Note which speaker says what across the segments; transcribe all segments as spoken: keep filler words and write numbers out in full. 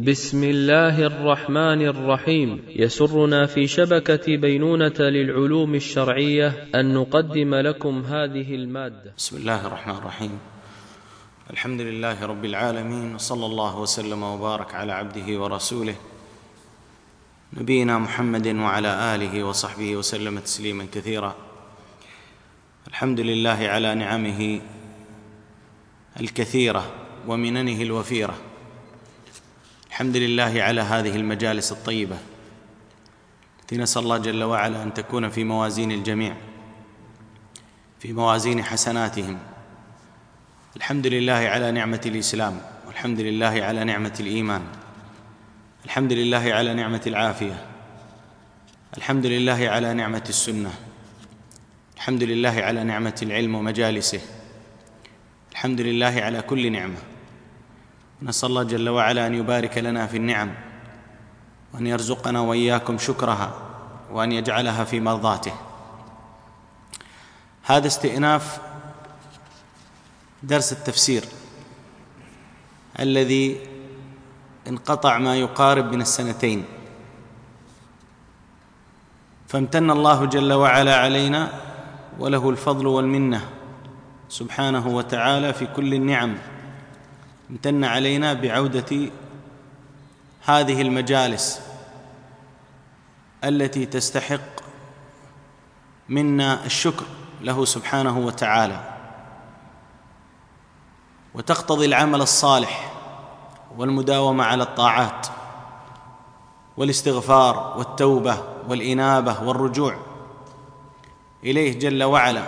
Speaker 1: بسم الله الرحمن الرحيم. يسرنا في شبكة بينونة للعلوم الشرعية أن نقدم لكم هذه المادة.
Speaker 2: بسم الله الرحمن الرحيم. الحمد لله رب العالمين، وصلى الله وسلم وبارك على عبده ورسوله نبينا محمد وعلى آله وصحبه وسلم تسليما كثيرا. الحمد لله على نعمه الكثيرة ومننه الوفيرة. الحمد لله على هذه المجالس الطيبة التي نسأل الله جل وعلا أن تكون في موازين الجميع، في موازين حسناتهم. الحمد لله على نعمة الإسلام، والحمد لله على نعمة الإيمان، الحمد لله على نعمة العافية، الحمد لله على نعمة السنة، الحمد لله على نعمة العلم ومجالسه، الحمد لله على كل نعمة. نسأل الله جل وعلا أن يبارك لنا في النعم، وأن يرزقنا وإياكم شكرها، وأن يجعلها في مرضاته. هذا استئناف درس التفسير الذي انقطع ما يقارب من السنتين، فامتن الله جل وعلا علينا، وله الفضل والمنة سبحانه وتعالى في كل النعم. امتن علينا بعودة هذه المجالس التي تستحق منا الشكر له سبحانه وتعالى، وتقتضي العمل الصالح والمداومة على الطاعات والاستغفار والتوبة والإنابة والرجوع إليه جل وعلا،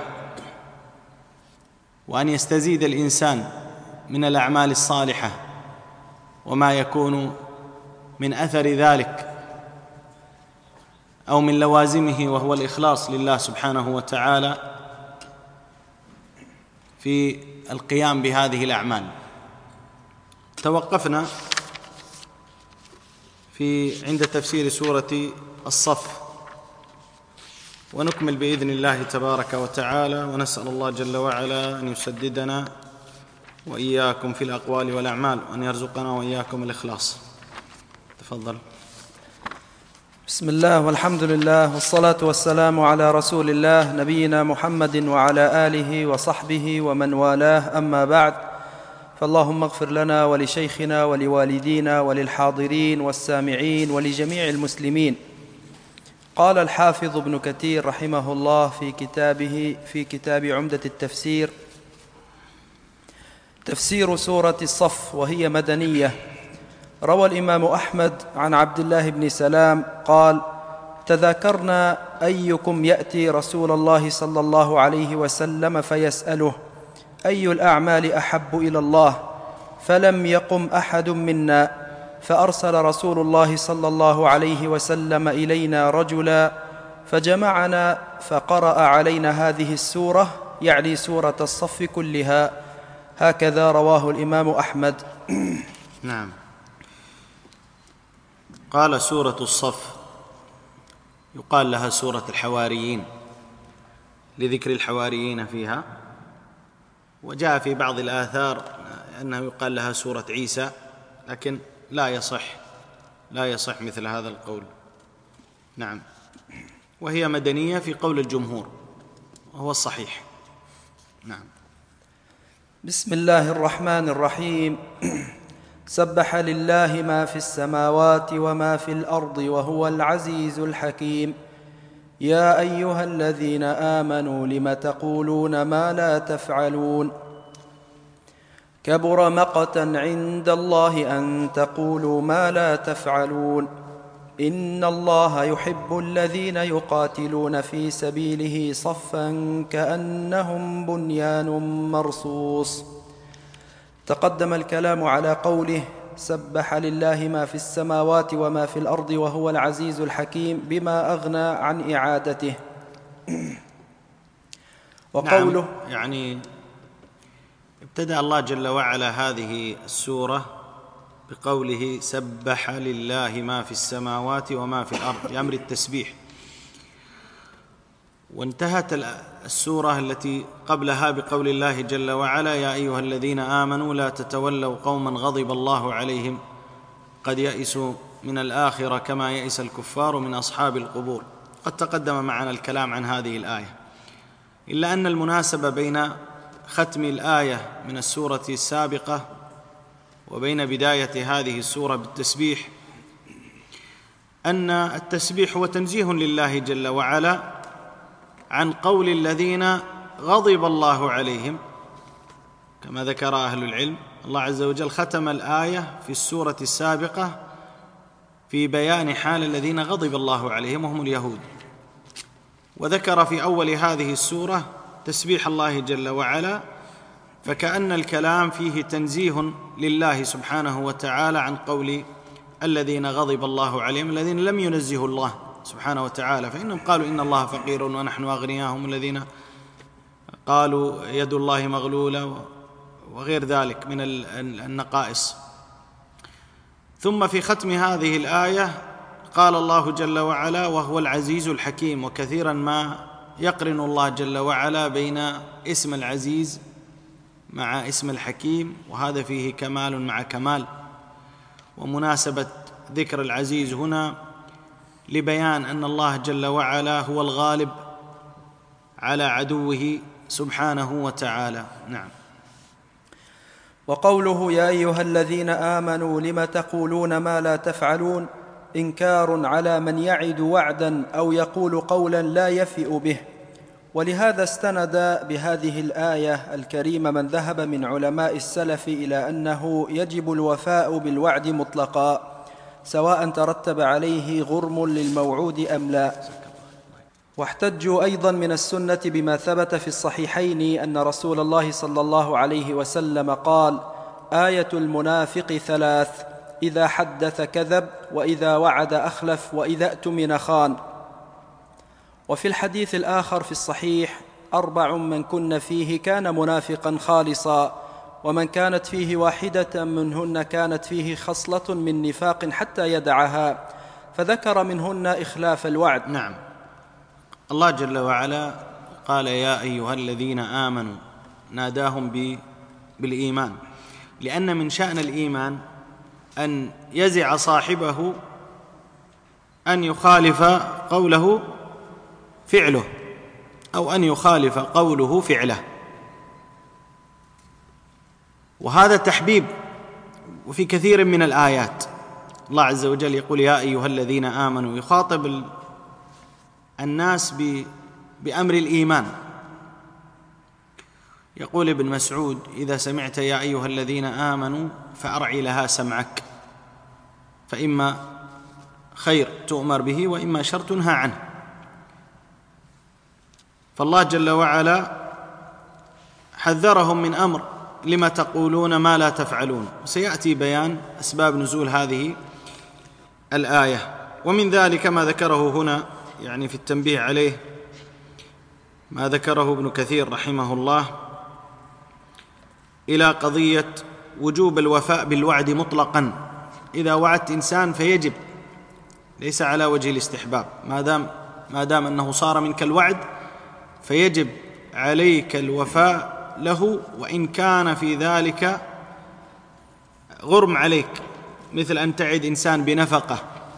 Speaker 2: وأن يستزيد الإنسان من الأعمال الصالحة وما يكون من أثر ذلك أو من لوازمه، وهو الإخلاص لله سبحانه وتعالى في القيام بهذه الأعمال. توقفنا في عند تفسير سورة الصف، ونكمل بإذن الله تبارك وتعالى، ونسأل الله جل وعلا أن يسددنا وإياكم في الأقوال والأعمال، وأن يرزقنا وإياكم الإخلاص. تفضل.
Speaker 3: بسم الله والحمد لله، والصلاة والسلام على رسول الله نبينا محمد وعلى آله وصحبه ومن والاه، أما بعد، فاللهم اغفر لنا ولشيخنا ولوالدينا وللحاضرين والسامعين ولجميع المسلمين. قال الحافظ ابن كثير رحمه الله في كتابه في كتاب عمدة التفسير: تفسير سورة الصف، وهي مدنية. روى الإمام أحمد عن عبد الله بن سلام قال: تذاكرنا أيكم يأتي رسول الله صلى الله عليه وسلم فيسأله: أي الأعمال أحب إلى الله؟ فلم يقم أحد منا، فأرسل رسول الله صلى الله عليه وسلم إلينا رجلا فجمعنا فقرأ علينا هذه السورة، يعني سورة الصف كلها. هكذا رواه الإمام أحمد.
Speaker 2: نعم. قال سورة الصف يقال لها سورة الحواريين لذكر الحواريين فيها، وجاء في بعض الآثار أنه يقال لها سورة عيسى، لكن لا يصح لا يصح مثل هذا القول. نعم. وهي مدنية في قول الجمهور، وهو الصحيح. نعم.
Speaker 3: بسم الله الرحمن الرحيم. سبح لله ما في السماوات وما في الأرض وهو العزيز الحكيم. يا أيها الذين آمنوا لم تقولون ما لا تفعلون؟ كبر مقتا عند الله أن تقولوا ما لا تفعلون. إن الله يحب الذين يقاتلون في سبيله صفا كأنهم بنيان مرصوص. تقدم الكلام على قوله: سبح لله ما في السماوات وما في الأرض وهو العزيز الحكيم، بما أغنى عن إعادته. وقوله
Speaker 2: نعم، يعني ابتدأ الله جل وعلا هذه السورة بقوله: سبح لله ما في السماوات وما في الأرض، بأمر التسبيح. وانتهت السورة التي قبلها بقول الله جل وعلا: يا أيها الذين آمنوا لا تتولوا قوما غضب الله عليهم قد يئسوا من الآخرة كما يئس الكفار من أصحاب القبور. قد تقدم معنا الكلام عن هذه الآية، إلا أن المناسبة بين ختم الآية من السورة السابقة وبين بداية هذه السورة بالتسبيح أن التسبيح هو تنزيه لله جل وعلا عن قول الذين غضب الله عليهم، كما ذكر أهل العلم. الله عز وجل ختم الآية في السورة السابقة في بيان حال الذين غضب الله عليهم وهم اليهود، وذكر في أول هذه السورة تسبيح الله جل وعلا، فكأن الكلام فيه تنزيه لله سبحانه وتعالى عن قول الذين غضب الله عليهم، الذين لم ينزهوا الله سبحانه وتعالى، فإنهم قالوا إن الله فقير ونحن أغنياء، هم الذين قالوا يد الله مغلولة وغير ذلك من النقائص. ثم في ختم هذه الآية قال الله جل وعلا وهو العزيز الحكيم، وكثيرا ما يقرن الله جل وعلا بين اسم العزيز مع اسم الحكيم، وهذا فيه كمال مع كمال. ومناسبة ذكر العزيز هنا لبيان أن الله جل وعلا هو الغالب على عدوه سبحانه وتعالى. نعم.
Speaker 3: وقوله يا أيها الذين آمنوا لم تقولون ما لا تفعلون إنكار على من يعد وعدا أو يقول قولا لا يفئ به. ولهذا استند بهذه الآية الكريمة من ذهب من علماء السلف إلى أنه يجب الوفاء بالوعد مطلقا سواء ترتب عليه غرم للموعود أم لا. واحتجوا أيضا من السنة بما ثبت في الصحيحين أن رسول الله صلى الله عليه وسلم قال آية المنافق ثلاث: إذا حدث كذب، وإذا وعد أخلف، وإذا اؤتمن خان. وفي الحديث الآخر في الصحيح أربع من كن فيه كان منافقا خالصا، ومن كانت فيه واحدة منهن كانت فيه خصلة من نفاق حتى يدعها، فذكر منهن إخلاف الوعد.
Speaker 2: نعم. الله جل وعلا قال يا أيها الذين آمنوا، ناداهم بالإيمان، لأن من شأن الإيمان أن يزع صاحبه أن يخالف قوله فعله، أو أن يخالف قوله فعله، وهذا تحبيب. وفي كثير من الآيات الله عز وجل يقول يا أيها الذين آمنوا، يخاطب الناس بأمر الإيمان. يقول ابن مسعود إذا سمعت يا أيها الذين آمنوا فأرعي لها سمعك، فإما خير تؤمر به وإما شر تنهى عنه. فالله جل وعلا حذرهم من أمر لما تقولون ما لا تفعلون، وسيأتي بيان أسباب نزول هذه الآية. ومن ذلك ما ذكره هنا يعني في التنبيه عليه ما ذكره ابن كثير رحمه الله إلى قضية وجوب الوفاء بالوعد مطلقا. إذا وعدت إنسان فيجب، ليس على وجه الاستحباب، ما دام ما دام أنه صار منك الوعد فيجب عليك الوفاء له، وإن كان في ذلك غرم عليك، مثل أن تعد إنسان بنفقة،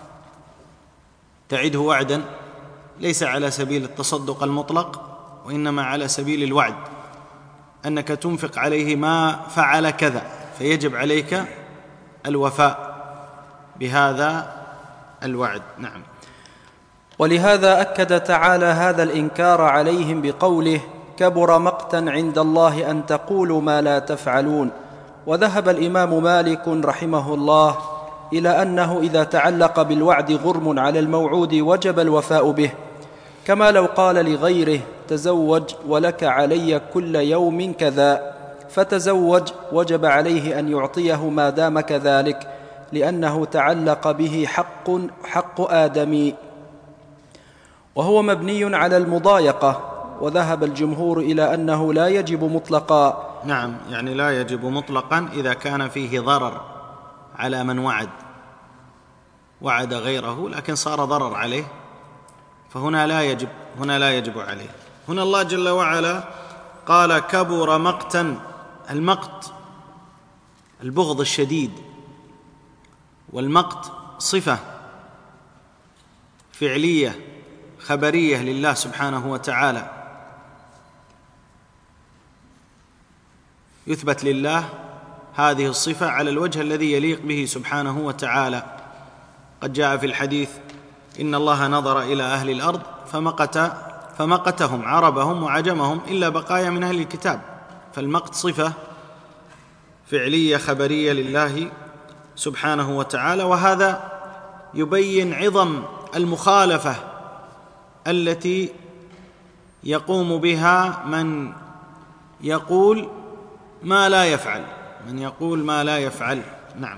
Speaker 2: تعده وعدا ليس على سبيل التصدق المطلق وإنما على سبيل الوعد، أنك تنفق عليه ما فعل كذا، فيجب عليك الوفاء بهذا الوعد. نعم.
Speaker 3: ولهذا أكد تعالى هذا الإنكار عليهم بقوله كبر مقتا عند الله أن تقولوا ما لا تفعلون. وذهب الإمام مالك رحمه الله إلى أنه إذا تعلق بالوعد غرم على الموعود وجب الوفاء به، كما لو قال لغيره تزوج ولك علي كل يوم كذا، فتزوج وجب عليه أن يعطيه ما دام كذلك، لأنه تعلق به حق حق آدمي، وهو مبني على المضايقة. وذهب الجمهور إلى أنه لا يجب مطلقا.
Speaker 2: نعم، يعني لا يجب مطلقا إذا كان فيه ضرر على من وعد وعد غيره لكن صار ضرر عليه، فهنا لا يجب هنا لا يجب عليه. هنا الله جل وعلا قال كبر مقتا، المقت البغض الشديد والمقت صفة فعلية خبرية لله سبحانه وتعالى، يثبت لله هذه الصفة على الوجه الذي يليق به سبحانه وتعالى. قد جاء في الحديث: إن الله نظر إلى أهل الأرض فمقت فمقتهم عربهم وعجمهم إلا بقايا من أهل الكتاب. فالمقت صفة فعلية خبرية لله سبحانه وتعالى، وهذا يبين عظم المخالفة التي يقوم بها من يقول ما لا يفعل من يقول ما لا يفعل. نعم.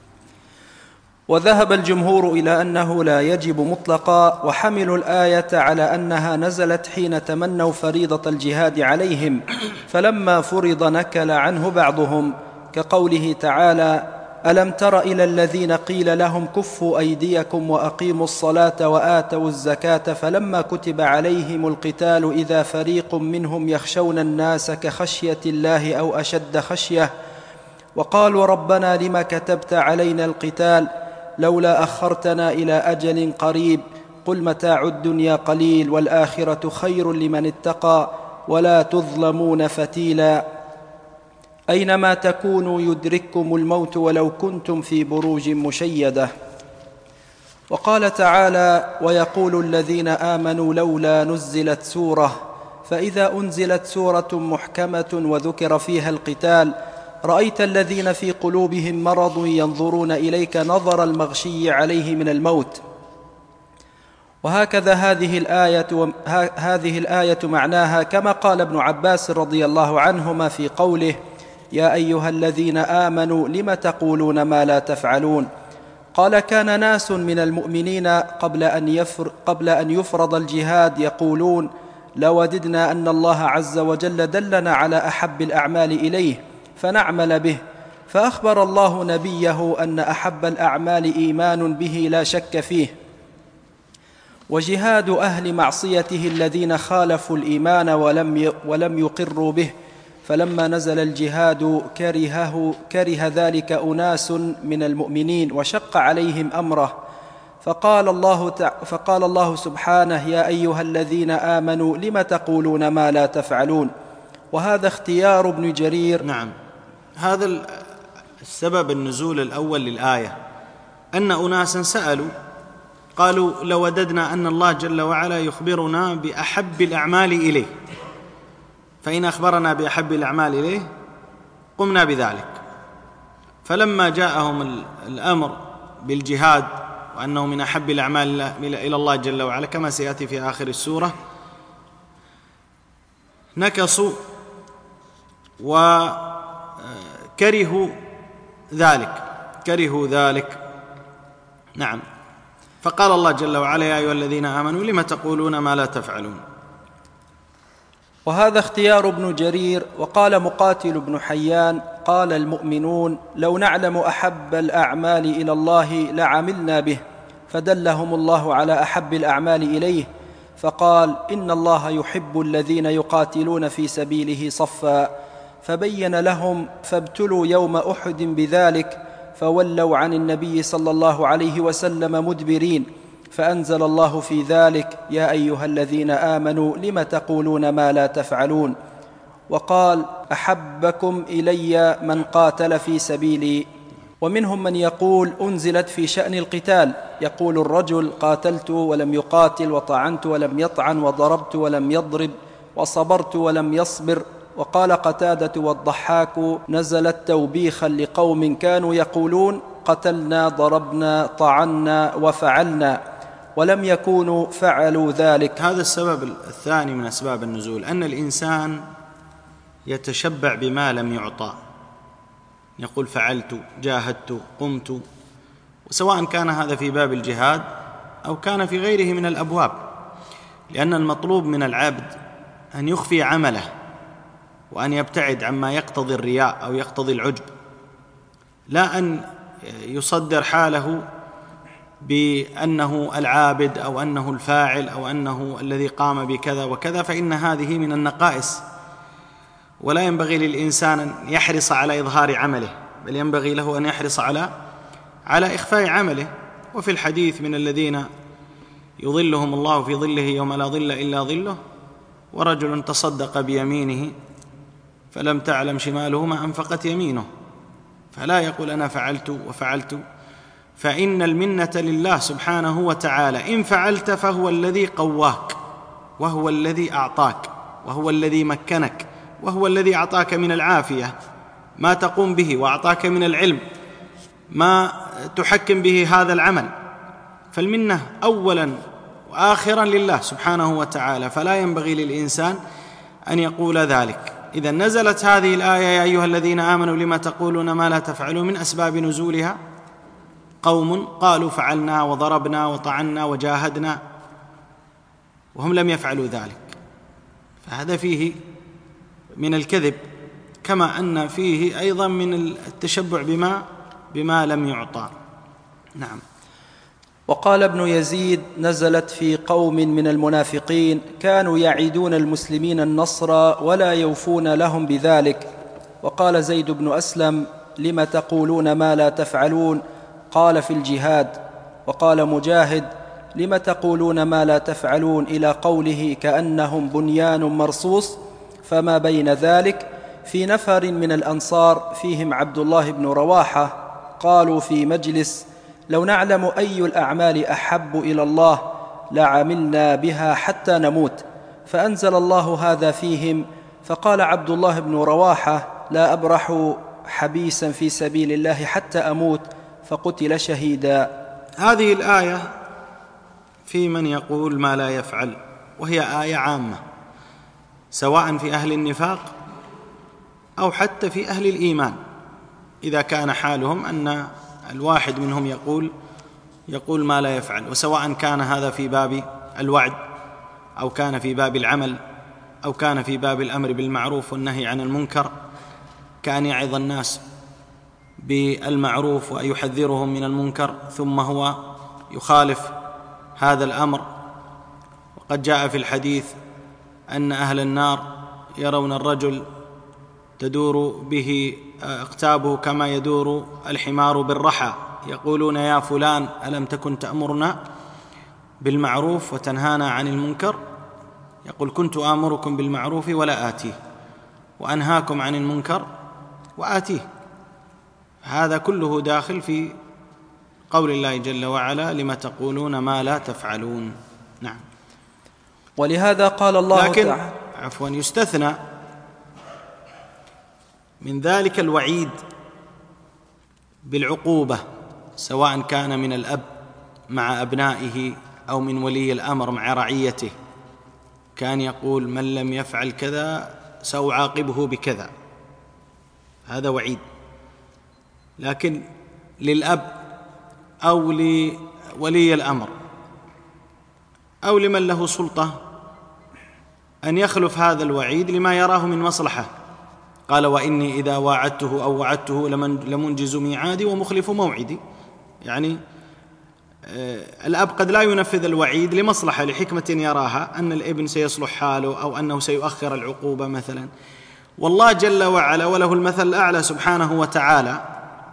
Speaker 3: وذهب الجمهور إلى أنه لا يجب مطلقا، وحملوا الآية على أنها نزلت حين تمنوا فريضة الجهاد عليهم، فلما فرض نكل عنه بعضهم، كقوله تعالى: ألم تر إلى الذين قيل لهم كفوا أيديكم وأقيموا الصلاة وآتوا الزكاة فلما كتب عليهم القتال إذا فريق منهم يخشون الناس كخشية الله أو أشد خشية، وقالوا ربنا لم كتبت علينا القتال لولا أخرتنا إلى أجل قريب قل متاع الدنيا قليل والآخرة خير لمن اتقى ولا تظلمون فتيلا. أينما تكونوا يدرككم الموت ولو كنتم في بروج مشيدة. وقال تعالى: ويقول الذين آمنوا لولا نزلت سورة، فإذا أنزلت سورة محكمة وذكر فيها القتال رأيت الذين في قلوبهم مرض ينظرون إليك نظر المغشي عليه من الموت. وهكذا هذه الآية, هذه الآية معناها كما قال ابن عباس رضي الله عنهما في قوله: يا أيها الذين آمنوا لم تقولون ما لا تفعلون. قال: كان ناس من المؤمنين قبل أن, يفر قبل أن يفرض الجهاد يقولون: لوددنا أن الله عز وجل دلنا على أحب الأعمال إليه فنعمل به، فأخبر الله نبيه أن أحب الأعمال إيمان به لا شك فيه، وجهاد أهل معصيته الذين خالفوا الإيمان ولم ولم يقروا به. فلما نزل الجهاد كرهه كره ذلك أناس من المؤمنين وشق عليهم أمره، فقال الله, فقال الله سبحانه: يا أيها الذين آمنوا لم تقولون ما لا تفعلون. وهذا اختيار ابن جرير.
Speaker 2: نعم، هذا السبب النزول الأول للآية، أن أناسا سألوا قالوا: لوددنا أن الله جل وعلا يخبرنا بأحب الأعمال إليه، فإن أخبرنا بأحب الأعمال إليه قمنا بذلك. فلما جاءهم الأمر بالجهاد وأنه من أحب الأعمال إلى الله جل وعلا كما سيأتي في آخر السورة، نكصوا وكرهوا ذلك كرهوا ذلك نعم. فقال الله جل وعلا: يا أيها الذين آمنوا لم تقولون ما لا تفعلون.
Speaker 3: وهذا اختيار ابن جرير. وقال مقاتل بن حيان: قال المؤمنون: لو نعلم أحب الأعمال إلى الله لعملنا به، فدلهم الله على أحب الأعمال إليه، فقال: إن الله يحب الذين يقاتلون في سبيله صفا، فبين لهم فابتلوا يوم أحد بذلك، فولوا عن النبي صلى الله عليه وسلم مدبرين، فأنزل الله في ذلك: يا أيها الذين آمنوا لم تقولون ما لا تفعلون. وقال: أحبكم إلي من قاتل في سبيلي. ومنهم من يقول أنزلت في شأن القتال، يقول الرجل: قاتلت ولم يقاتل، وطعنت ولم يطعن، وضربت ولم يضرب، وصبرت ولم يصبر. وقال قتادة والضحاك: نزلت توبيخا لقوم كانوا يقولون قتلنا ضربنا طعنا وفعلنا، ولم يكونوا فعلوا ذلك.
Speaker 2: هذا السبب الثاني من أسباب النزول، أن الإنسان يتشبع بما لم يعطى، يقول فعلت، جاهدت، قمت، وسواء كان هذا في باب الجهاد أو كان في غيره من الأبواب، لأن المطلوب من العبد أن يخفي عمله وأن يبتعد عما يقتضي الرياء أو يقتضي العجب، لا أن يصدر حاله بأنه العابد أو أنه الفاعل أو أنه الذي قام بكذا وكذا، فإن هذه من النقائص، ولا ينبغي للإنسان أن يحرص على إظهار عمله، بل ينبغي له أن يحرص على على إخفاء عمله. وفي الحديث من الذين يظلهم الله في ظله يوم لا ظل إلا ظله، ورجل تصدق بيمينه فلم تعلم شماله ما أنفقت يمينه، فلا يقول أنا فعلت وفعلت، فإن المنة لله سبحانه وتعالى. إن فعلت فهو الذي قواك، وهو الذي أعطاك، وهو الذي مكنك، وهو الذي أعطاك من العافية ما تقوم به، وأعطاك من العلم ما تحكم به هذا العمل. فالمنة أولا وآخرا لله سبحانه وتعالى، فلا ينبغي للإنسان أن يقول ذلك. إذا نزلت هذه الآية يا أيها الذين آمنوا لما تقولون ما لا تفعلون، من أسباب نزولها قوم قالوا فعلنا وضربنا وطعنا وجاهدنا وهم لم يفعلوا ذلك، فهذا فيه من الكذب، كما أن فيه أيضا من التشبع بما بما لم يعطى. نعم.
Speaker 3: وقال ابن يزيد: نزلت في قوم من المنافقين كانوا يعيدون المسلمين النصر ولا يوفون لهم بذلك. وقال زيد بن أسلم: لم تقولون ما لا تفعلون؟ قال: في الجهاد. وقال مجاهد: لم تقولون ما لا تفعلون إلى قوله كأنهم بنيان مرصوص، فما بين ذلك في نفر من الأنصار فيهم عبد الله بن رواحة قالوا في مجلس: لو نعلم أي الأعمال أحب إلى الله لعملنا بها حتى نموت، فأنزل الله هذا فيهم. فقال عبد الله بن رواحة: لا أبرح حبيسا في سبيل الله حتى أموت، فقتل شهيدا.
Speaker 2: هذه الآية في من يقول ما لا يفعل، وهي آية عامة سواء في أهل النفاق أو حتى في أهل الإيمان، إذا كان حالهم أن الواحد منهم يقول يقول ما لا يفعل، وسواء كان هذا في باب الوعد أو كان في باب العمل أو كان في باب الأمر بالمعروف والنهي عن المنكر، كأن يعظ الناس بالمعروف ويحذرهم من المنكر ثم هو يخالف هذا الأمر. وقد جاء في الحديث أن أهل النار يرون الرجل تدور به أقتابه كما يدور الحمار بالرحى، يقولون يا فلان ألم تكن تأمرنا بالمعروف وتنهانا عن المنكر؟ يقول كنت آمركم بالمعروف ولا آتيه، وأنهاكم عن المنكر وآتيه. هذا كله داخل في قول الله جل وعلا لما تقولون ما لا تفعلون. نعم.
Speaker 3: ولهذا قال الله
Speaker 2: لكن
Speaker 3: تعالى
Speaker 2: عفوا يستثنى من ذلك الوعيد بالعقوبة، سواء كان من الأب مع أبنائه أو من ولي الأمر مع رعيته، كان يقول من لم يفعل كذا سأعاقبه بكذا، هذا وعيد. لكن للأب أو لولي الأمر أو لمن له سلطة أن يخلف هذا الوعيد لما يراه من مصلحة. قال وإني إذا واعدته أو وعدته لمنجز ميعادي ومخلف موعدي، يعني الأب قد لا ينفذ الوعيد لمصلحة لحكمة يراها، أن الابن سيصلح حاله أو أنه سيؤخر العقوبة مثلا. والله جل وعلا وله المثل الأعلى سبحانه وتعالى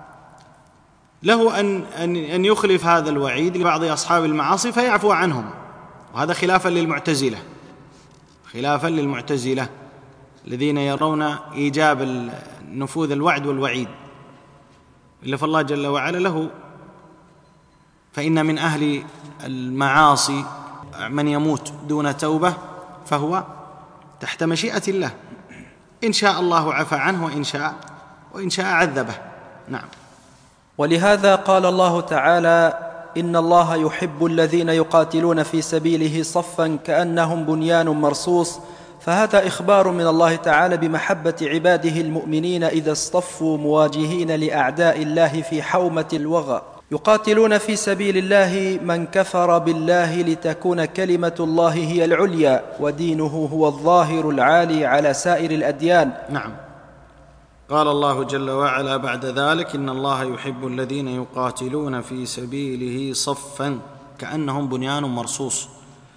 Speaker 2: له أن أن يخلف هذا الوعيد لبعض أصحاب المعاصي فيعفو عنهم، وهذا خلافا للمعتزلة خلافا للمعتزلة الذين يرون إيجاب نفوذ الوعد والوعيد، إلا فالله جل وعلا له. فإن من أهل المعاصي من يموت دون توبة فهو تحت مشيئة الله، إن شاء الله عفى عنه وإن شاء وإن شاء عذبه. نعم.
Speaker 3: ولهذا قال الله تعالى إن الله يحب الذين يقاتلون في سبيله صفا كأنهم بنيان مرصوص، فهذا إخبار من الله تعالى بمحبة عباده المؤمنين إذا اصطفوا مواجهين لأعداء الله في حومة الوغى، يقاتلون في سبيل الله من كفر بالله لتكون كلمة الله هي العليا ودينه هو الظاهر العالي على سائر الأديان.
Speaker 2: نعم. قال الله جل وعلا بعد ذلك إن الله يحب الذين يقاتلون في سبيله صفا كأنهم بنيان مرصوص،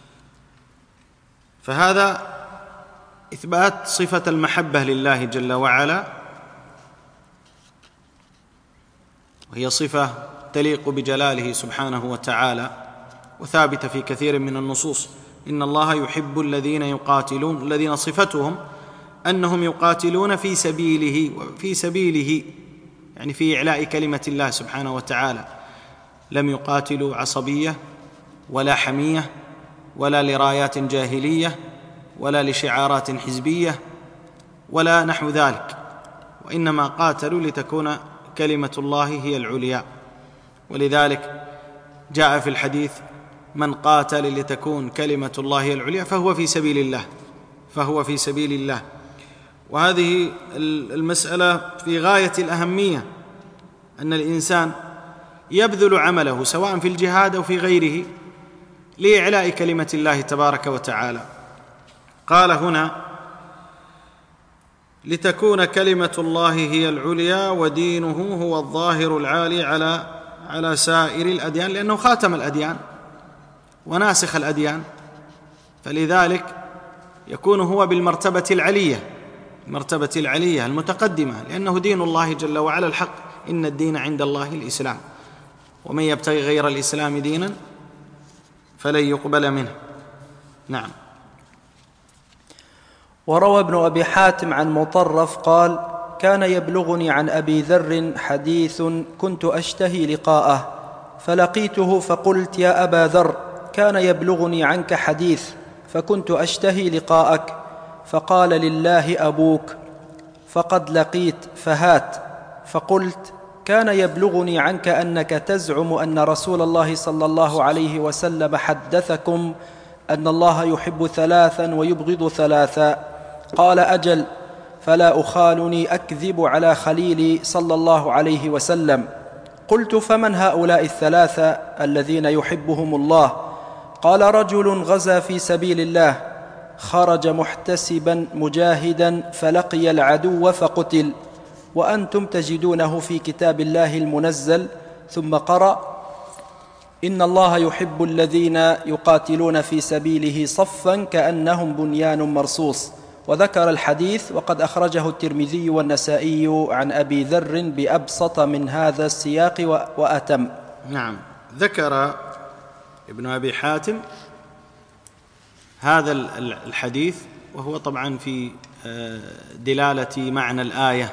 Speaker 2: فهذا إثبات صفة المحبة لله جل وعلا، وهي صفة تليق بجلاله سبحانه وتعالى وثابتة في كثير من النصوص. إن الله يحب الذين يقاتلون، الذين صفتهم أنهم يقاتلون في سبيله، وفي سبيله يعني في إعلاء كلمة الله سبحانه وتعالى. لم يقاتلوا عصبية ولا حمية ولا لرايات جاهلية ولا لشعارات حزبية ولا نحو ذلك، وإنما قاتلوا لتكون كلمة الله هي العليا. ولذلك جاء في الحديث: من قاتل لتكون كلمة الله هي العليا فهو في سبيل الله، فهو في سبيل الله. وهذه المسألة في غاية الأهمية، أن الإنسان يبذل عمله سواء في الجهاد أو في غيره لإعلاء كلمة الله تبارك وتعالى. قال هنا: لتكون كلمة الله هي العليا ودينه هو الظاهر العالي على على سائر الأديان، لأنه خاتم الأديان وناسخ الأديان، فلذلك يكون هو بالمرتبة العلية، المرتبة العلية المتقدمة، لأنه دين الله جل وعلا الحق. إن الدين عند الله الإسلام، ومن يبتغي غير الإسلام دينا فلن يقبل منه. نعم.
Speaker 3: وروى ابن أبي حاتم عن مطرف قال: كان يبلغني عن أبي ذر حديث كنت أشتهي لقاءه، فلقيته فقلت: يا أبا ذر، كان يبلغني عنك حديث فكنت أشتهي لقاءك، فقال: لله أبوك، فقد لقيت فهات. فقلت: كان يبلغني عنك أنك تزعم أن رسول الله صلى الله عليه وسلم حدثكم أن الله يحب ثلاثا ويبغض ثلاثا. قال: أجل، فلا أخالني أكذب على خليلي صلى الله عليه وسلم. قلت: فمن هؤلاء الثلاثة الذين يحبهم الله؟ قال: رجل غزا في سبيل الله، خرج محتسبا مجاهدا فلقي العدو فقتل، وأنتم تجدونه في كتاب الله المنزل. ثم قرأ: إن الله يحب الذين يقاتلون في سبيله صفا كأنهم بنيان مرصوص. وذكر الحديث، وقد أخرجه الترمذي والنسائي عن أبي ذر بأبسط من هذا السياق وأتم.
Speaker 2: نعم. ذكر ابن أبي حاتم هذا الحديث، وهو طبعا في دلالة معنى الآية،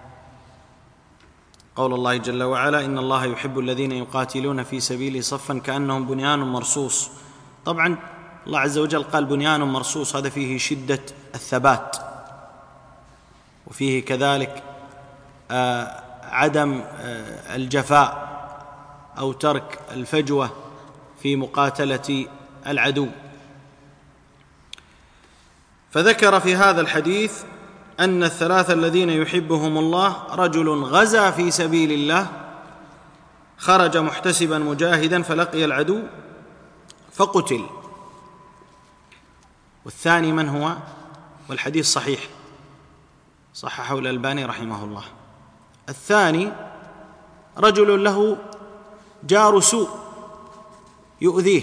Speaker 2: قول الله جل وعلا: إن الله يحب الذين يقاتلون في سبيله صفا كأنهم بنيان مرصوص. طبعا الله عز وجل قال بنيان مرصوص، هذا فيه شدة الثبات، وفيه كذلك آه عدم آه الجفاء أو ترك الفجوة في مقاتلة العدو. فذكر في هذا الحديث أن الثلاثة الذين يحبهم الله: رجل غزا في سبيل الله، خرج محتسبا مجاهدا فلقي العدو فقتل. والثاني من هو؟ والحديث صحيح، صححه الألباني رحمه الله. الثاني رجل له جار سوء يؤذيه،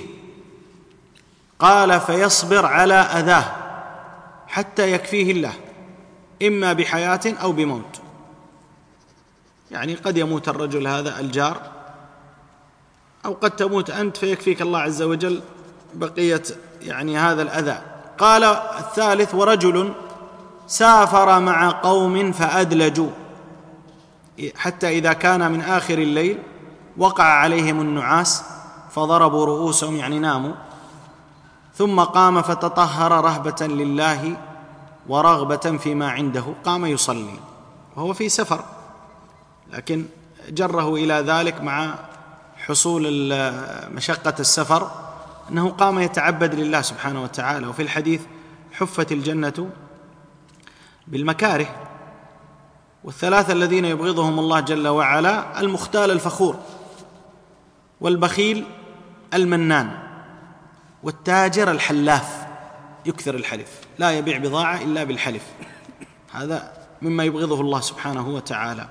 Speaker 2: قال: فيصبر على أذاه حتى يكفيه الله، إما بحياة أو بموت. يعني قد يموت الرجل هذا الجار، أو قد تموت أنت فيكفيك الله عز وجل بقية يعني هذا الأذى. قال الثالث: ورجل سافر مع قوم فأدلجوا، حتى إذا كان من آخر الليل وقع عليهم النعاس فضربوا رؤوسهم، يعني ناموا، ثم قام فتطهر رهبة لله ورغبة فيما عنده، قام يصلي وهو في سفر، لكن جره إلى ذلك مع حصول مشقة السفر أنه قام يتعبد لله سبحانه وتعالى. وفي الحديث: حفت الجنة بالمكاره. والثلاثة الذين يبغضهم الله جل وعلا: المختال الفخور، والبخيل المنان، والتاجر الحلاف يكثر الحلف، لا يبيع بضاعة إلا بالحلف. هذا مما يبغضه الله سبحانه وتعالى.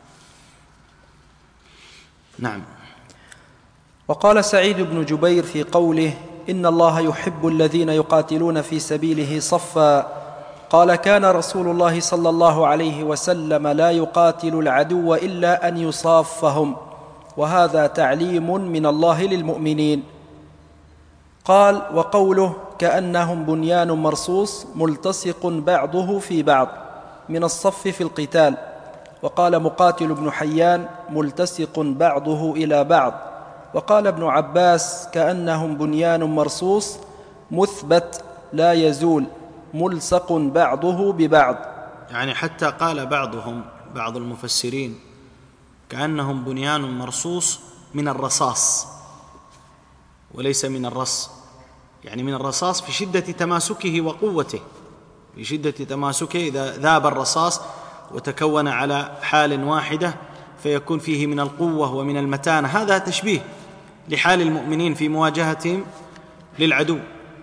Speaker 2: نعم.
Speaker 3: وقال سعيد بن جبير في قوله: إن الله يحب الذين يقاتلون في سبيله صفا، قال: كان رسول الله صلى الله عليه وسلم لا يقاتل العدو إلا أن يصافهم، وهذا تعليم من الله للمؤمنين. قال: وقوله كأنهم بنيان مرصوص ملتصق بعضه في بعض من الصف في القتال. وقال مقاتل بن حيان: ملتصق بعضه إلى بعض. وقال ابن عباس: كأنهم بنيان مرصوص مثبت لا يزول ملصق بعضه ببعض.
Speaker 2: يعني حتى قال بعضهم بعض المفسرين كأنهم بنيان مرصوص من الرصاص وليس من الرص، يعني من الرصاص في شدة تماسكه وقوته، في شدة تماسكه إذا ذاب الرصاص وتكون على حال واحدة فيكون فيه من القوة ومن المتانة. هذا تشبيه لحال المؤمنين في مواجهتهم للعدو.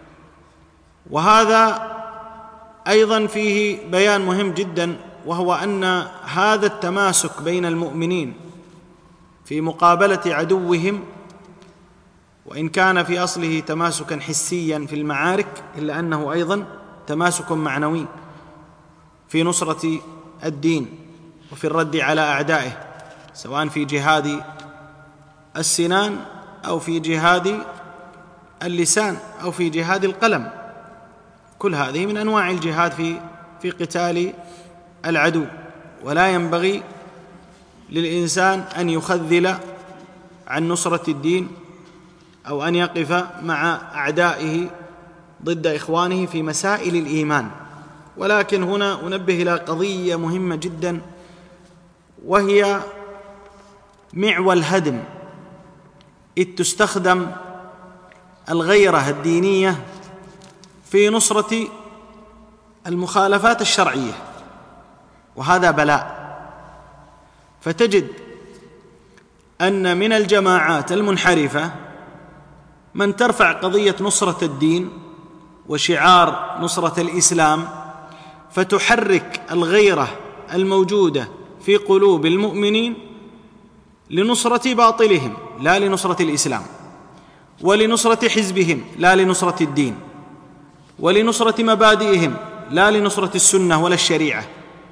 Speaker 2: وهذا أيضا فيه بيان مهم جدا، وهو أن هذا التماسك بين المؤمنين في مقابلة عدوهم، وإن كان في أصله تماسكا حسيا في المعارك، إلا أنه أيضا تماسك معنوي في نصرة الدين وفي الرد على أعدائه، سواء في جهاد السنان أو في جهاد اللسان أو في جهاد القلم. كل هذه من أنواع الجهاد في في قتال العدو. ولا ينبغي للإنسان أن يخذل عن نصرة الدين أو أن يقف مع أعدائه ضد إخوانه في مسائل الإيمان. ولكن هنا أنبه إلى قضية مهمة جدا، وهي معول الهدم، إذ تستخدم الغيرة الدينية في نصرة المخالفات الشرعية، وهذا بلاء. فتجد أن من الجماعات المنحرفة من ترفع قضية نصرة الدين وشعار نصرة الإسلام، فتحرك الغيرة الموجودة في قلوب المؤمنين لنصرة باطلهم لا لنصرة الإسلام، ولنصرة حزبهم لا لنصرة الدين، ولنصرة مبادئهم لا لنصرة السنة ولا الشريعة.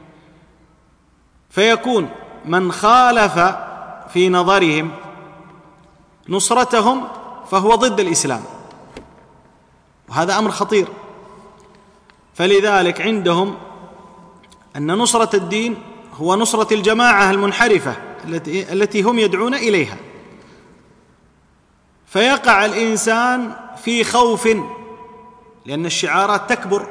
Speaker 2: فيكون من خالف في نظرهم نصرتهم فهو ضد الإسلام، وهذا أمر خطير. فلذلك عندهم أن نصرة الدين هو نصرة الجماعة المنحرفة التي التي هم يدعون إليها. فيقع الإنسان في خوف، لأن الشعارات تكبر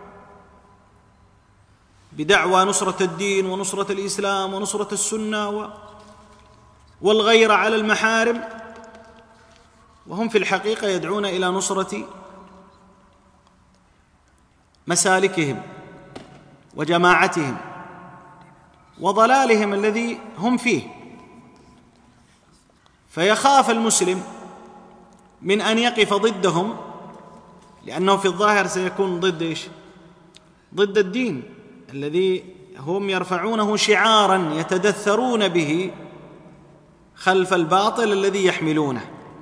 Speaker 2: بدعوى نصرة الدين ونصرة الإسلام ونصرة السنة والغيرة على المحارم، وهم في الحقيقة يدعون إلى نصرة مسالكهم وجماعتهم وضلالهم الذي هم فيه. فيخاف المسلم من أن يقف ضدهم، لأنه في الظاهر سيكون ضد إيش؟ ضد الدين الذي هم يرفعونه شعاراً يتدثرون به خلف الباطل الذي يحملونه.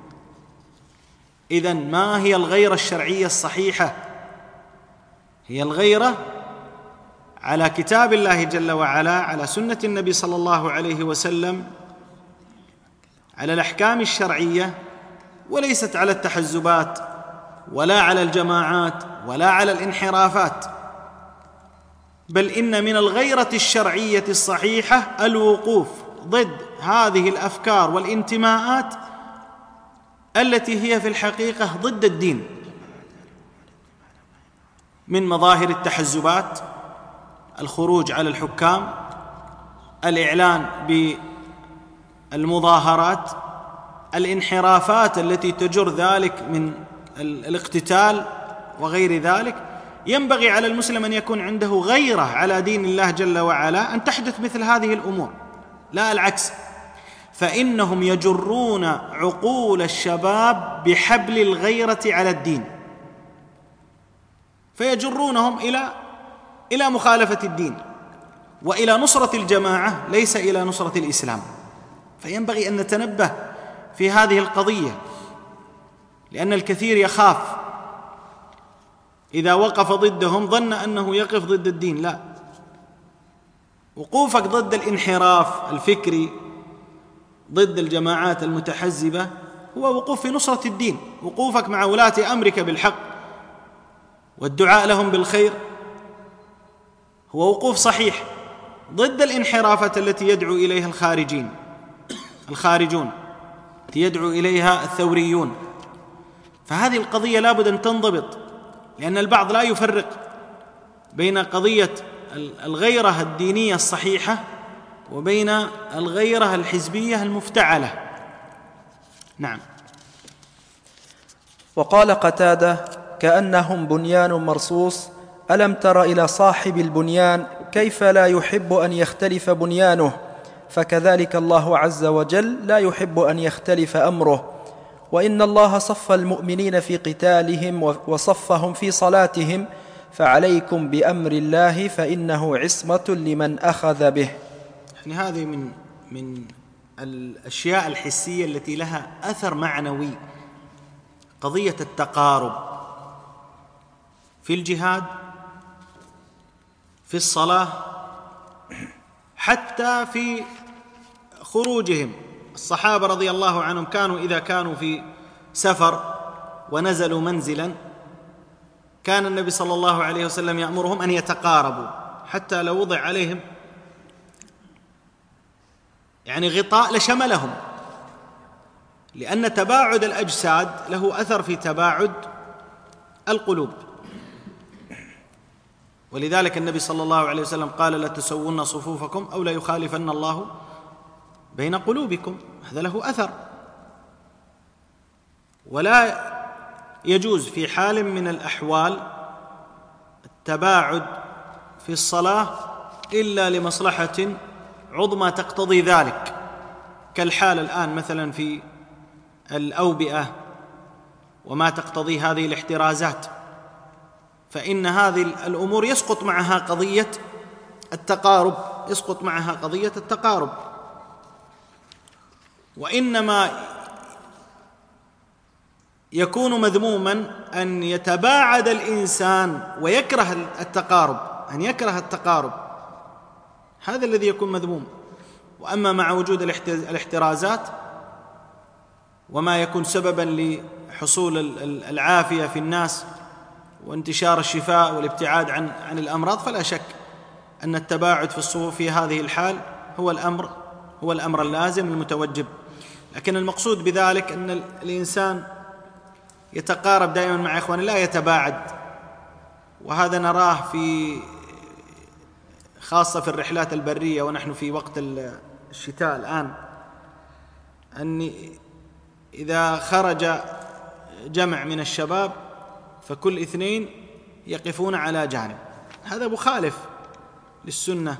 Speaker 2: إذن ما هي الغيرة الشرعية الصحيحة؟ هي الغيرة على كتاب الله جل وعلا، على سنة النبي صلى الله عليه وسلم، على الأحكام الشرعية، وليست على التحزبات ولا على الجماعات ولا على الانحرافات. بل إن من الغيرة الشرعية الصحيحة الوقوف ضد هذه الأفكار والانتماءات التي هي في الحقيقة ضد الدين، من مظاهر التحزبات، الخروج على الحكام، الإعلان بالمظاهرات، الانحرافات التي تجر ذلك من الاقتتال وغير ذلك. ينبغي على المسلم أن يكون عنده غيرة على دين الله جل وعلا أن تحدث مثل هذه الأمور، لا العكس. فإنهم يجرون عقول الشباب بحبل الغيرة على الدين، فيجرونهم إلى إلى مخالفة الدين وإلى نصرة الجماعة، ليس إلى نصرة الإسلام. فينبغي أن نتنبه في هذه القضية، لأن الكثير يخاف إذا وقف ضدهم ظن أنه يقف ضد الدين. لا، وقوفك ضد الانحراف الفكري ضد الجماعات المتحزبة هو وقوف في نصرة الدين. وقوفك مع ولاة أمرك بالحق والدعاء لهم بالخير هو وقوف صحيح ضد الانحرافات التي يدعو إليها الخارجين الخارجون التي يدعو إليها الثوريون. فهذه القضية لا بد أن تنضبط، لأن البعض لا يفرق بين قضية الغيرة الدينية الصحيحة وبين الغيرة الحزبية المفتعلة. نعم.
Speaker 3: وقال قتادة: كأنهم بنيان مرصوص، ألم تر إلى صاحب البنيان كيف لا يحب أن يختلف بنيانه، فكذلك الله عز وجل لا يحب أن يختلف أمره. وإن الله صف المؤمنين في قتالهم وصفهم في صلاتهم، فعليكم بأمر الله فإنه عصمة لمن أخذ به.
Speaker 2: يعني هذه من من الأشياء الحسية التي لها أثر معنوي، قضية التقارب في الجهاد، في الصلاة، حتى في خروجهم. الصحابة رضي الله عنهم كانوا إذا كانوا في سفر ونزلوا منزلا كان النبي صلى الله عليه وسلم يأمرهم أن يتقاربوا، حتى لو وضع عليهم يعني غطاء لشملهم، لأن تباعد الأجساد له أثر في تباعد القلوب. ولذلك النبي صلى الله عليه وسلم قال: لا تسوون صفوفكم أو لا يخالفن الله بين قلوبكم. هذا له أثر، ولا يجوز في حال من الأحوال التباعد في الصلاة إلا لمصلحة عظمى تقتضي ذلك، كالحال الآن مثلا في الأوبئة وما تقتضي هذه الاحترازات، فإن هذه الأمور يسقط معها قضية التقارب يسقط معها قضية التقارب وإنما يكون مذموما أن يتباعد الإنسان ويكره التقارب، أن يكره التقارب، هذا الذي يكون مذموم. وأما مع وجود الاحترازات وما يكون سببا لحصول العافية في الناس وانتشار الشفاء والابتعاد عن عن الأمراض، فلا شك أن التباعد في الصفوف في هذه الحال هو الأمر هو الأمر اللازم المتوجب. لكن المقصود بذلك أن الإنسان يتقارب دائما مع إخوانه، لا يتباعد. وهذا نراه في خاصة في الرحلات البرية، ونحن في وقت الشتاء الآن، أن إذا خرج جمع من الشباب فكل اثنين يقفون على جانب، هذا مخالف للسنة،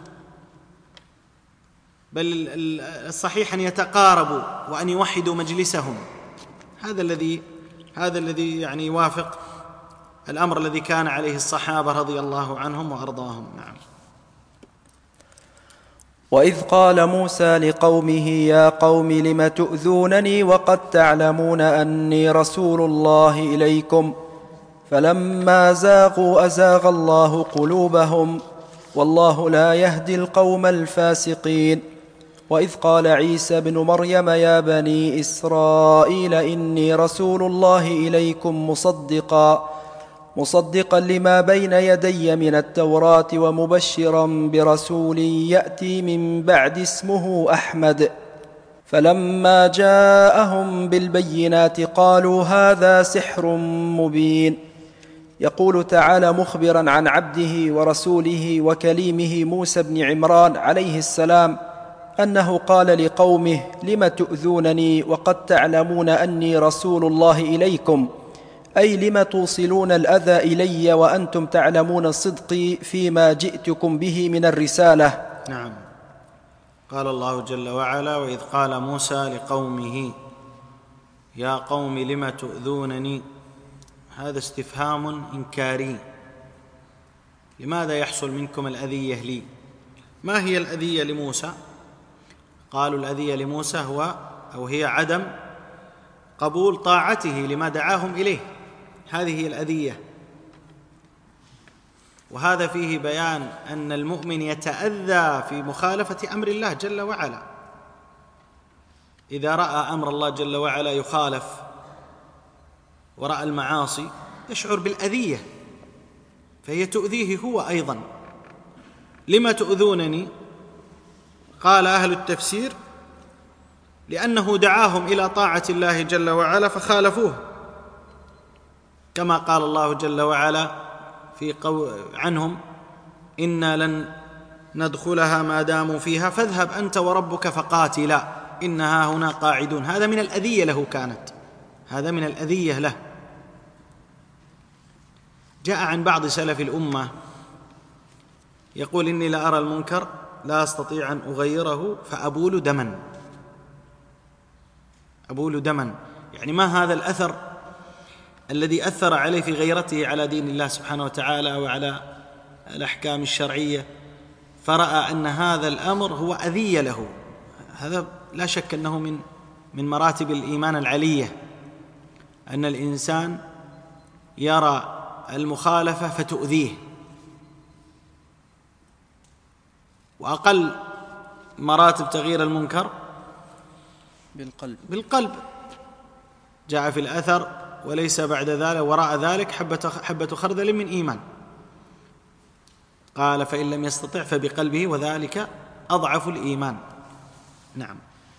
Speaker 2: بل الصحيح أن يتقاربوا وأن يوحدوا مجلسهم. هذا الذي هذا الذي يعني يوافق الأمر الذي كان عليه الصحابة رضي الله عنهم وأرضاهم. نعم.
Speaker 3: وإذ قال موسى لقومه: يا قوم لم تؤذونني وقد تعلمون أني رسول الله إليكم، فلما زاغوا أزاغ الله قلوبهم، والله لا يهدي القوم الفاسقين. وإذ قال عيسى ابن مريم: يا بني إسرائيل إني رسول الله إليكم مصدقا مصدقا لما بين يدي من التوراة ومبشرا برسول يأتي من بعد اسمه أحمد. فلما جاءهم بالبينات قالوا هذا سحر مبين. يقول تعالى مخبرا عن عبده ورسوله وكليمه موسى بن عمران عليه السلام أنه قال لقومه: لم تؤذونني وقد تعلمون أني رسول الله إليكم، أي لم توصلون الأذى إلي وأنتم تعلمون صدقي فيما جئتكم به من الرسالة.
Speaker 2: نعم. قال الله جل وعلا: وإذ قال موسى لقومه يا قوم لم تؤذونني، هذا استفهام إنكاري. لماذا يحصل منكم الأذية لي؟ ما هي الأذية لموسى؟ قالوا الأذية لموسى هو أو هي عدم قبول طاعته لما دعاهم إليه، هذه هي الأذية. وهذا فيه بيان أن المؤمن يتأذى في مخالفة أمر الله جل وعلا، إذا رأى أمر الله جل وعلا يخالف ورأى المعاصي يشعر بالأذية، فهي تؤذيه هو أيضا. لما تؤذونني؟ قال أهل التفسير: لأنه دعاهم إلى طاعة الله جل وعلا فخالفوه، كما قال الله جل وعلا في قو... عنهم: إنا لن ندخلها ما داموا فيها فاذهب أنت وربك فقاتلا إنها هنا قاعدون. هذا من الأذية له، كانت هذا من الأذية له. جاء عن بعض سلف الأمة يقول: إني لأرى المنكر لا أستطيع أن أغيره فأبول دما. أبول دما يعني ما هذا الأثر الذي أثر عليه في غيرته على دين الله سبحانه وتعالى وعلى الأحكام الشرعية، فرأى أن هذا الأمر هو أذية له. هذا لا شك أنه من من مراتب الإيمان العلية، أن الإنسان يرى المخالفة فتؤذيه. وأقل مراتب تغيير المنكر
Speaker 3: بالقلب
Speaker 2: بالقلب. جاء في الأثر: وليس بعد ذلك وراء ذلك حبة حبة خردل من إيمان. قال: فإن لم يستطع فبقلبه وذلك أضعف الإيمان. نعم.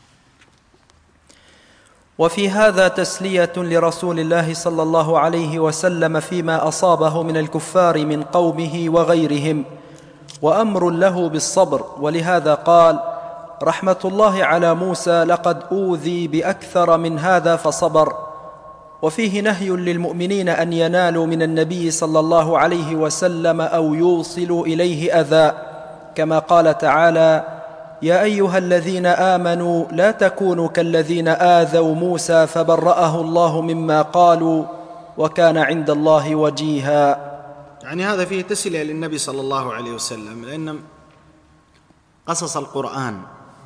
Speaker 3: وفي هذا تسلية لرسول الله صلى الله عليه وسلم فيما أصابه من الكفار من قومه وغيرهم، وأمر له بالصبر. ولهذا قال: رحمة الله على موسى لقد أوذي بأكثر من هذا فصبر. وفيه نهي للمؤمنين أن ينالوا من النبي صلى الله عليه وسلم أو يوصلوا إليه أذى، كما قال تعالى: يا أيها الذين آمنوا لا تكونوا كالذين آذوا موسى فبرأه الله مما قالوا وكان عند الله وجيها.
Speaker 2: يعني هذا فيه تسلية للنبي صلى الله عليه وسلم، لأن قصص القرآن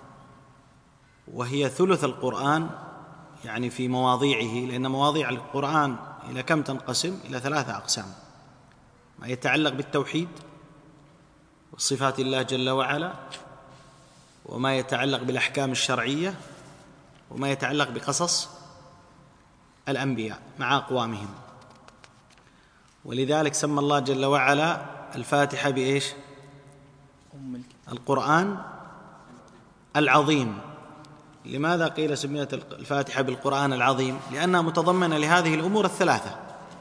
Speaker 2: وهي ثلث القرآن يعني في مواضيعه، لأن مواضيع القرآن إلى كم تنقسم؟ إلى ثلاثة أقسام: ما يتعلق بالتوحيد وصفات الله جل وعلا، وما يتعلق بالأحكام الشرعية، وما يتعلق بقصص الأنبياء مع أقوامهم. ولذلك سمى الله جل وعلا الفاتحة بإيش؟ القرآن العظيم. لماذا قيل سميت الفاتحة بالقرآن العظيم؟ لأنها متضمنة لهذه الأمور الثلاثة: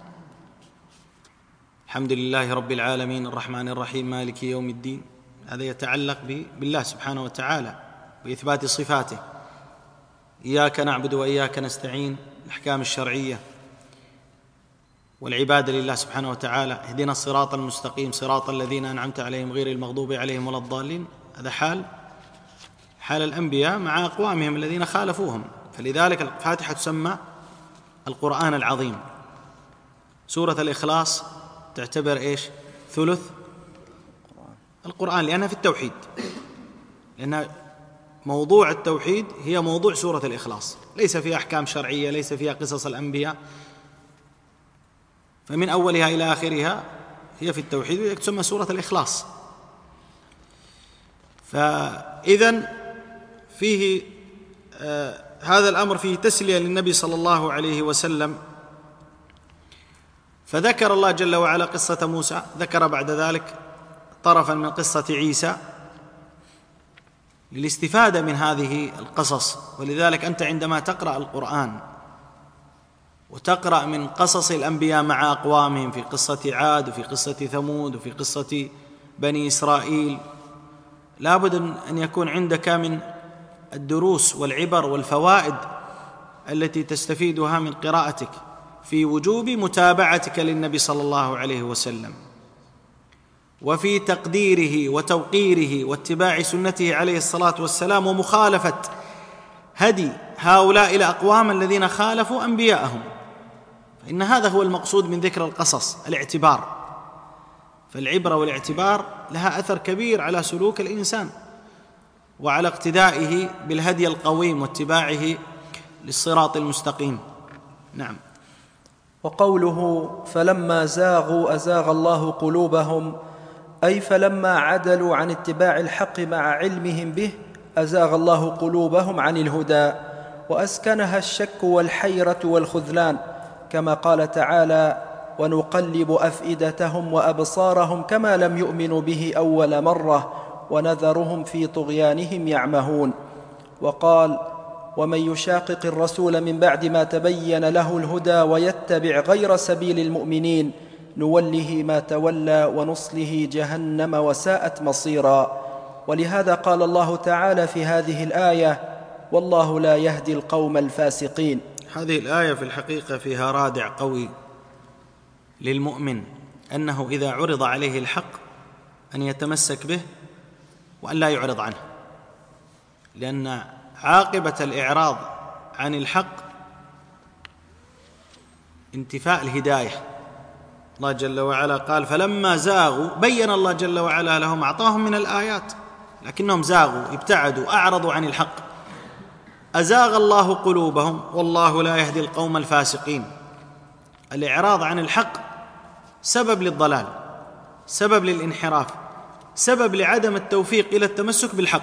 Speaker 2: الحمد لله رب العالمين الرحمن الرحيم مالك يوم الدين. هذا يتعلق بالله سبحانه وتعالى بإثبات صفاته. إياك نعبد وإياك نستعين، الأحكام الشرعية والعبادة لله سبحانه وتعالى. اهدنا الصراط المستقيم صراط الذين أنعمت عليهم غير المغضوب عليهم ولا الضالين. هذا حال حال الأنبياء مع أقوامهم الذين خالفوهم، فلذلك الفاتحة تسمى القرآن العظيم. سورة الإخلاص تعتبر إيش؟ ثلث القرآن، لأنها في التوحيد، لأن موضوع التوحيد هي موضوع سورة الإخلاص، ليس فيها أحكام شرعية، ليس فيها قصص الأنبياء، فمن أولها إلى آخرها هي في التوحيد، تسمى سورة الإخلاص. فإذن فيه آه هذا الأمر فيه تسلية للنبي صلى الله عليه وسلم. فذكر الله جل وعلا قصة موسى، ذكر بعد ذلك طرفا من قصة عيسى للاستفادة من هذه القصص. ولذلك أنت عندما تقرأ القرآن وتقرأ من قصص الأنبياء مع أقوامهم، في قصة عاد وفي قصة ثمود وفي قصة بني إسرائيل، لابد أن يكون عندك من الدروس والعبر والفوائد التي تستفيدها من قراءتك في وجوب متابعتك للنبي صلى الله عليه وسلم، وفي تقديره وتوقيره واتباع سنته عليه الصلاة والسلام، ومخالفة هدي هؤلاء الأقوام الذين خالفوا أنبياءهم. فإن هذا هو المقصود من ذكر القصص، الاعتبار. فالعبرة والاعتبار لها أثر كبير على سلوك الإنسان وعلى اقتدائه بالهدي القويم واتباعه للصراط المستقيم. نعم.
Speaker 3: وقوله فلما زاغوا أزاغ الله قلوبهم، أي فلما عدلوا عن اتباع الحق مع علمهم به أزاغ الله قلوبهم عن الهدى. وأسكنها الشك والحيرة والخذلان، كما قال تعالى: ونقلب أفئدتهم وأبصارهم كما لم يؤمنوا به أول مرة ونذرهم في طغيانهم يعمهون. وقال: ومن يشاقق الرسول من بعد ما تبين له الهدى ويتبع غير سبيل المؤمنين نوله ما تولى ونصله جهنم وساءت مصيرا. ولهذا قال الله تعالى في هذه الآية: والله لا يهدي القوم الفاسقين.
Speaker 2: هذه الآية في الحقيقة فيها رادع قوي للمؤمن، أنه إذا عرض عليه الحق أن يتمسك به وأن لا يعرض عنه، لأن عاقبة الإعراض عن الحق انتفاء الهداية. الله جل وعلا قال: فلما زاغوا، بين الله جل وعلا لهم، أعطاهم من الآيات لكنهم زاغوا، ابتعدوا، أعرضوا عن الحق، أزاغ الله قلوبهم والله لا يهدي القوم الفاسقين. الإعراض عن الحق سبب للضلال، سبب للانحراف، سبب لعدم التوفيق إلى التمسك بالحق.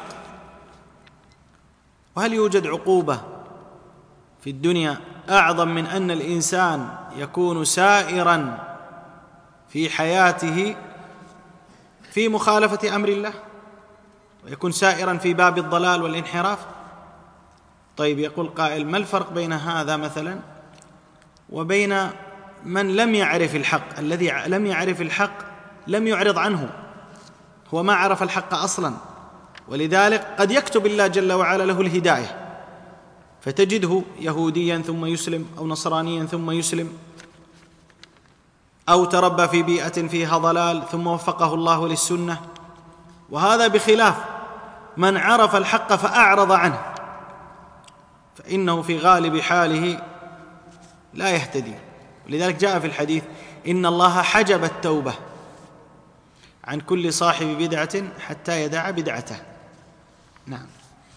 Speaker 2: وهل يوجد عقوبة في الدنيا أعظم من أن الإنسان يكون سائراً في حياته في مخالفة أمر الله، ويكون سائراً في باب الضلال والانحراف؟ طيب، يقول قائل: ما الفرق بين هذا مثلاً وبين من لم يعرف الحق؟ الذي لم يعرف الحق لم يعرض عنه، هو ما عرف الحق أصلاً، ولذلك قد يكتب الله جل وعلا له الهداية، فتجده يهودياً ثم يسلم، أو نصرانياً ثم يسلم، أو تربى في بيئة فيها ضلال ثم وفقه الله للسنة. وهذا بخلاف من عرف الحق فأعرض عنه، فإنه في غالب حاله لا يهتدي. ولذلك جاء في الحديث: إن الله حجب التوبة عن كل صاحب بدعة حتى يدع بدعته. نعم.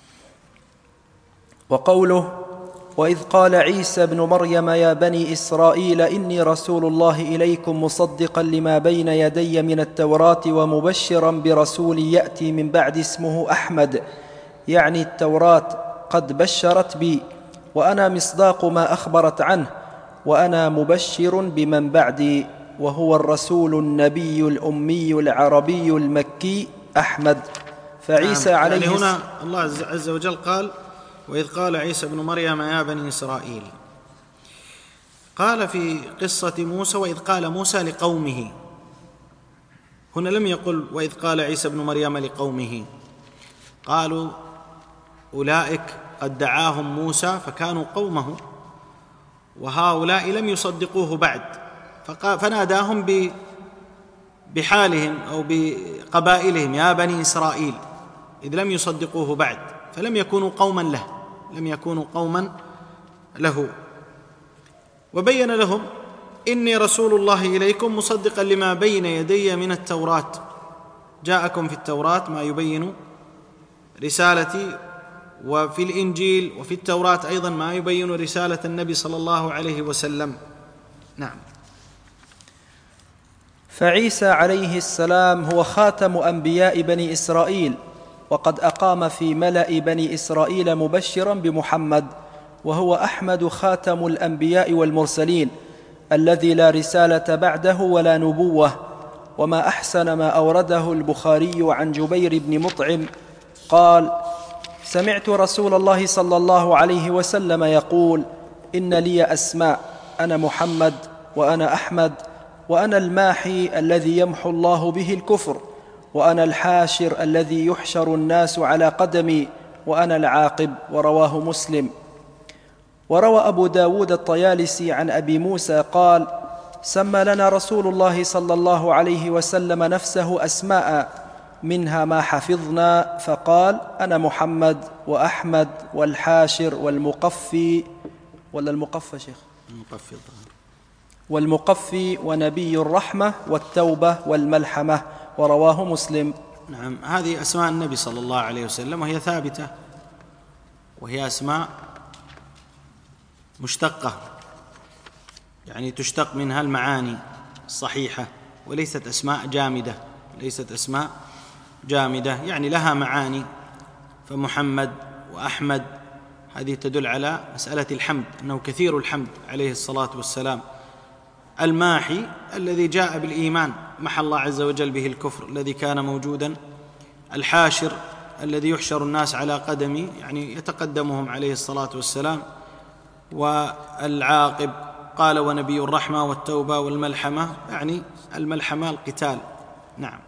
Speaker 3: وقوله: وإذ قال عيسى ابن مريم يا بني إسرائيل إني رسول الله إليكم مصدقا لما بين يدي من التوراة ومبشرا برسول يأتي من بعد اسمه أحمد، يعني التوراة قد بشرت بي وأنا مصداق ما أخبرت عنه، وأنا مبشر بمن بعدي وهو الرسول النبي الأمي العربي المكي أحمد. فعيسى
Speaker 2: نعم.
Speaker 3: عليه
Speaker 2: يعني هنا الله عز وجل قال: وإذ قال عيسى ابن مريم يا بني إسرائيل. قال في قصة موسى: وإذ قال موسى لقومه. هنا لم يقل وإذ قال عيسى ابن مريم لقومه، قالوا أولئك قد دعاهم موسى فكانوا قومه، وهؤلاء لم يصدقوه بعد، فناداهم بحالهم أو بقبائلهم يا بني إسرائيل، إذ لم يصدقوه بعد، فلم يكونوا قوما له، لم يكونوا قوما له. وبين لهم: إني رسول الله إليكم مصدقا لما بين يدي من التوراة، جاءكم في التوراة ما يبين رسالتي، وفي الإنجيل وفي التوراة أيضا ما يبين رسالة النبي صلى الله عليه وسلم. نعم.
Speaker 3: فعيسى عليه السلام هو خاتم أنبياء بني إسرائيل، وقد أقام في ملأ بني إسرائيل مبشرا بمحمد، وهو أحمد خاتم الأنبياء والمرسلين الذي لا رسالة بعده ولا نبوة. وما أحسن ما أورده البخاري عن جبير بن مطعم قال: سمعت رسول الله صلى الله عليه وسلم يقول: إن لي أسماء، أنا محمد وأنا أحمد، وأنا الماحي الذي يمحو الله به الكفر، وأنا الحاشر الذي يحشر الناس على قدمي، وأنا العاقب. ورواه مسلم. وروى أبو داود الطيالسي عن أبي موسى قال: سمى لنا رسول الله صلى الله عليه وسلم نفسه أسماء، منها ما حفظنا، فقال: أنا محمد وأحمد والحاشر والمقفي، ولا المقفى شيخ؟
Speaker 2: المقفي
Speaker 3: والمقفي ونبي الرحمة والتوبة والملحمة. ورواه مسلم.
Speaker 2: نعم. هذه أسماء النبي صلى الله عليه وسلم، وهي ثابتة، وهي أسماء مشتقة، يعني تشتق منها المعاني الصحيحة، وليست أسماء جامدة، ليست أسماء جامدة، يعني لها معاني. فمحمد وأحمد هذه تدل على مسألة الحمد، أنه كثير الحمد عليه الصلاة والسلام، الماحي الذي جاء بالإيمان محى الله عز وجل به الكفر الذي كان موجودا، الحاشر الذي يحشر الناس على قدمه يعني يتقدمهم عليه الصلاة والسلام، والعاقب قال ونبي الرحمة والتوبة والملحمة، يعني الملحمة القتال. نعم.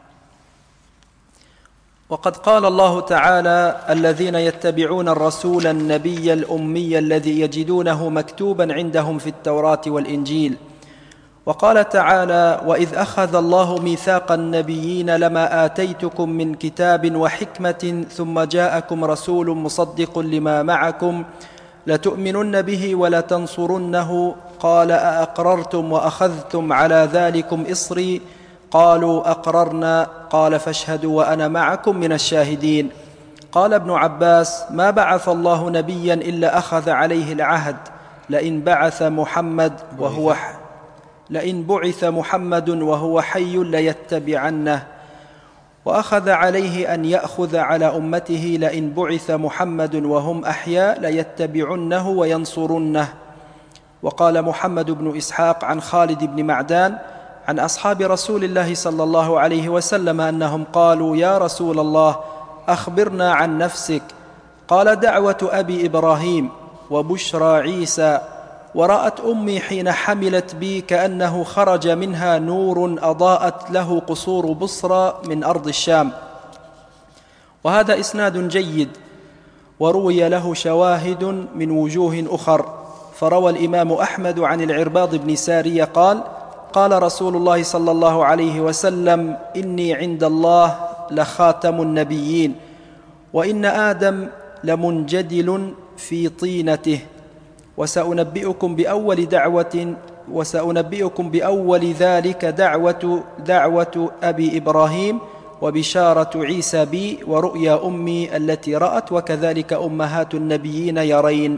Speaker 3: وقد قال الله تعالى: الذين يتبعون الرسول النبي الأمي الذي يجدونه مكتوبا عندهم في التوراة والإنجيل. وقال تعالى: وإذ أخذ الله ميثاق النبيين لما آتيتكم من كتاب وحكمة ثم جاءكم رسول مصدق لما معكم لتؤمنن به ولتنصرنه قال أأقررتم وأخذتم على ذلكم إصري قالوا أقررنا قال فاشهدوا وأنا معكم من الشاهدين. قال ابن عباس: ما بعث الله نبيا إلا أخذ عليه العهد لئن بعث محمد وهو لئن بعث محمد وهو حي ليتبعنه، وأخذ عليه أن يأخذ على أمته لئن بعث محمد وهم أحياء ليتبعنه وينصرنه. وقال محمد بن إسحاق عن خالد بن معدان عن أصحاب رسول الله صلى الله عليه وسلم أنهم قالوا: يا رسول الله أخبرنا عن نفسك. قال: دعوة أبي إبراهيم وبشرى عيسى، ورأت أمي حين حملت بي كأنه خرج منها نور أضاءت له قصور بصرى من أرض الشام. وهذا إسناد جيد، وروي له شواهد من وجوه أخر. فروى الإمام أحمد عن العرباض بن سارية قال: قال رسول الله صلى الله عليه وسلم: إني عند الله لخاتم النبيين، وإن آدم لمنجدل في طينته، وسأنبئكم بأول دعوة وسأنبئكم بأول ذلك دعوة دعوة أبي إبراهيم وبشارة عيسى بي ورؤيا أمي التي رأت، وكذلك أمهات النبيين يرين.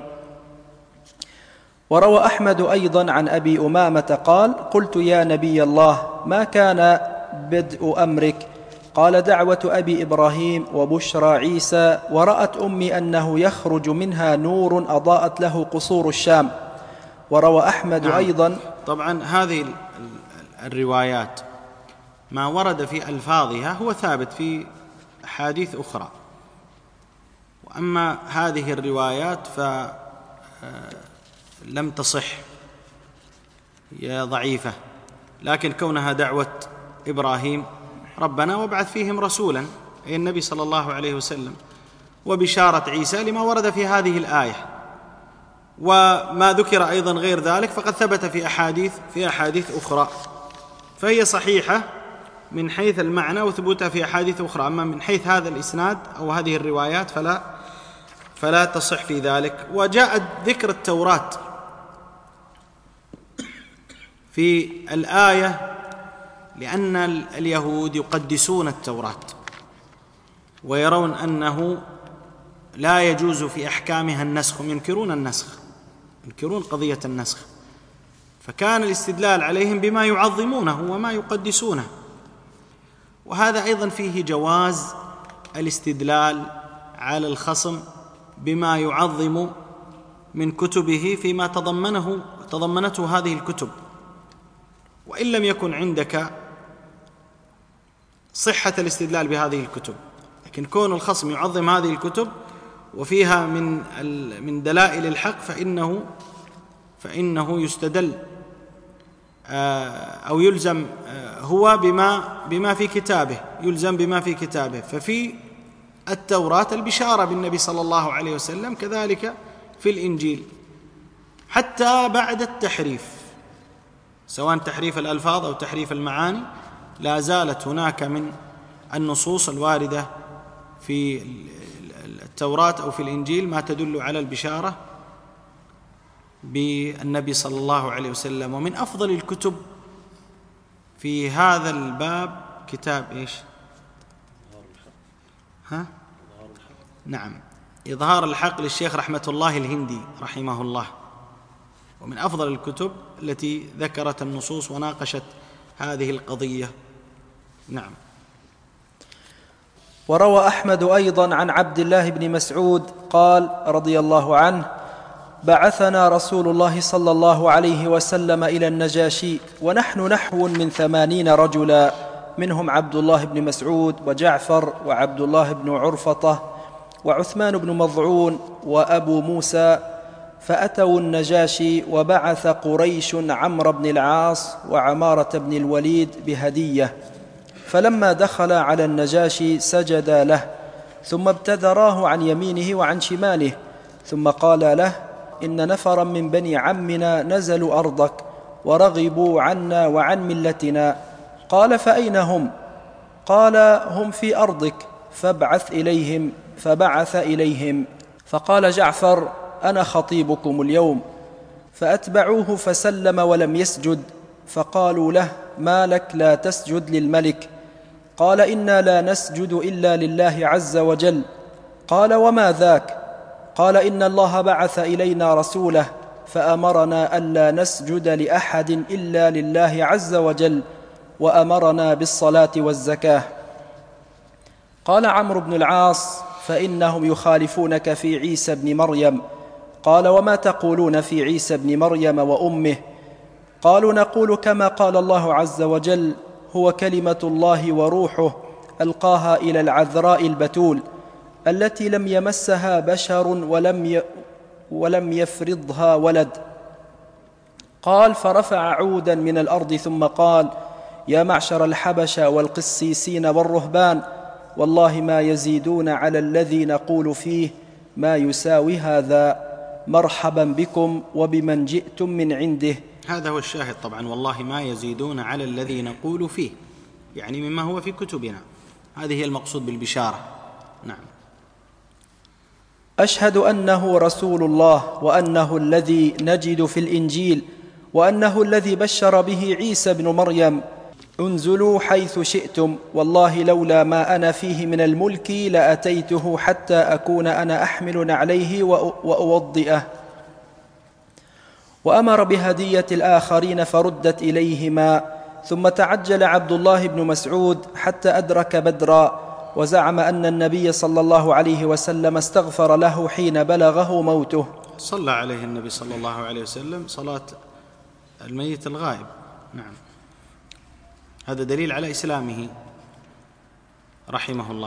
Speaker 3: وروى أحمد أيضا عن أبي أمامة قال: قلت يا نبي الله ما كان بدء أمرك؟ قال: دعوة أبي إبراهيم وبشرى عيسى، ورأت أمي أنه يخرج منها نور أضاءت له قصور الشام. وروى أحمد
Speaker 2: نعم.
Speaker 3: أيضا.
Speaker 2: طبعا هذه الروايات ما ورد في ألفاظها هو ثابت في أحاديث أخرى، وأما هذه الروايات فلم تصح، هي ضعيفة، لكن كونها دعوة إبراهيم ربنا وابعث فيهم رسولا أي النبي صلى الله عليه وسلم، وبشارة عيسى لما ورد في هذه الآية، وما ذكر أيضا غير ذلك فقد ثبت في أحاديث في أحاديث أخرى، فهي صحيحة من حيث المعنى وثبوتها في أحاديث أخرى. أما من حيث هذا الإسناد أو هذه الروايات فلا فلا تصح في ذلك. وجاء ذكر التوراة في الآية لأن اليهود يقدسون التوراة ويرون أنه لا يجوز في أحكامها النسخ، ينكرون النسخ، ينكرون قضية النسخ، فكان الاستدلال عليهم بما يعظمونه وما يقدسونه. وهذا أيضا فيه جواز الاستدلال على الخصم بما يعظم من كتبه فيما تضمنه تضمنته هذه الكتب، وإن لم يكن عندك صحة الاستدلال بهذه الكتب، لكن كون الخصم يعظم هذه الكتب وفيها من من دلائل الحق فإنه فإنه يستدل أو يلزم هو بما بما في كتابه، يلزم بما في كتابه. ففي التوراة البشارة بالنبي صلى الله عليه وسلم، كذلك في الإنجيل، حتى بعد التحريف، سواء تحريف الألفاظ أو تحريف المعاني، لا زالت هناك من النصوص الواردة في التوراة أو في الإنجيل ما تدل على البشارة بالنبي صلى الله عليه وسلم. ومن أفضل الكتب في هذا الباب كتاب إيش؟ ها؟ نعم، إظهار الحق للشيخ رحمة الله الهندي رحمه الله، ومن أفضل الكتب التي ذكرت النصوص وناقشت هذه القضية. نعم.
Speaker 3: وروى أحمد أيضا عن عبد الله بن مسعود قال رضي الله عنه: بعثنا رسول الله صلى الله عليه وسلم إلى النجاشي ونحن نحو من ثمانين رجلا، منهم عبد الله بن مسعود وجعفر وعبد الله بن عرفطة وعثمان بن مضعون وأبو موسى، فأتوا النجاشي وبعث قريش عمرو بن العاص وعمارة بن الوليد بهدية، فلما دخل على النجاشي سجدا له، ثم ابتدراه عن يمينه وعن شماله، ثم قال له: إن نفرا من بني عمنا نزلوا أرضك ورغبوا عنا وعن ملتنا. قال: فأين هم؟ قال: هم في أرضك، فابعث إليهم. فبعث إليهم، فقال جعفر: أنا خطيبكم اليوم. فأتبعوه فسلم ولم يسجد، فقالوا له: ما لك لا تسجد للملك؟ قال: إنا لا نسجد إلا لله عز وجل. قال: وما ذاك؟ قال: إن الله بعث إلينا رسوله فأمرنا ألا نسجد لأحد إلا لله عز وجل، وأمرنا بالصلاة والزكاة. قال عمرو بن العاص: فإنهم يخالفونك في عيسى بن مريم. قال: وما تقولون في عيسى بن مريم وأمه؟ قالوا: نقول كما قال الله عز وجل: هو كلمة الله وروحه ألقاها إلى العذراء البتول التي لم يمسها بشر ولم ي... ولم يفرضها ولد. قال: فرفع عودا من الأرض ثم قال: يا معشر الحبشة والقسيسين والرهبان، والله ما يزيدون على الذي نقول فيه ما يساوي هذا، مرحبا بكم وبمن جئتم من عنده.
Speaker 2: هذا هو الشاهد طبعا، والله ما يزيدون على الذي نقول فيه، يعني مما هو في كتبنا، هذه هي المقصود بالبشارة. نعم.
Speaker 3: أشهد أنه رسول الله، وأنه الذي نجد في الإنجيل، وأنه الذي بشر به عيسى بن مريم. انزلوا حيث شئتم، والله لولا ما أنا فيه من الملك لأتيته حتى أكون أنا أحمل عليه وأوضئه. وأمر بهدية الآخرين فردت إليهما، ثم تعجل عبد الله بن مسعود حتى أدرك بدرا، وزعم أن النبي صلى الله عليه وسلم استغفر له حين بلغه موته.
Speaker 2: صلى عليه النبي صلى الله عليه وسلم صلاة الميت الغائب. نعم، هذا دليل على إسلامه رحمه الله.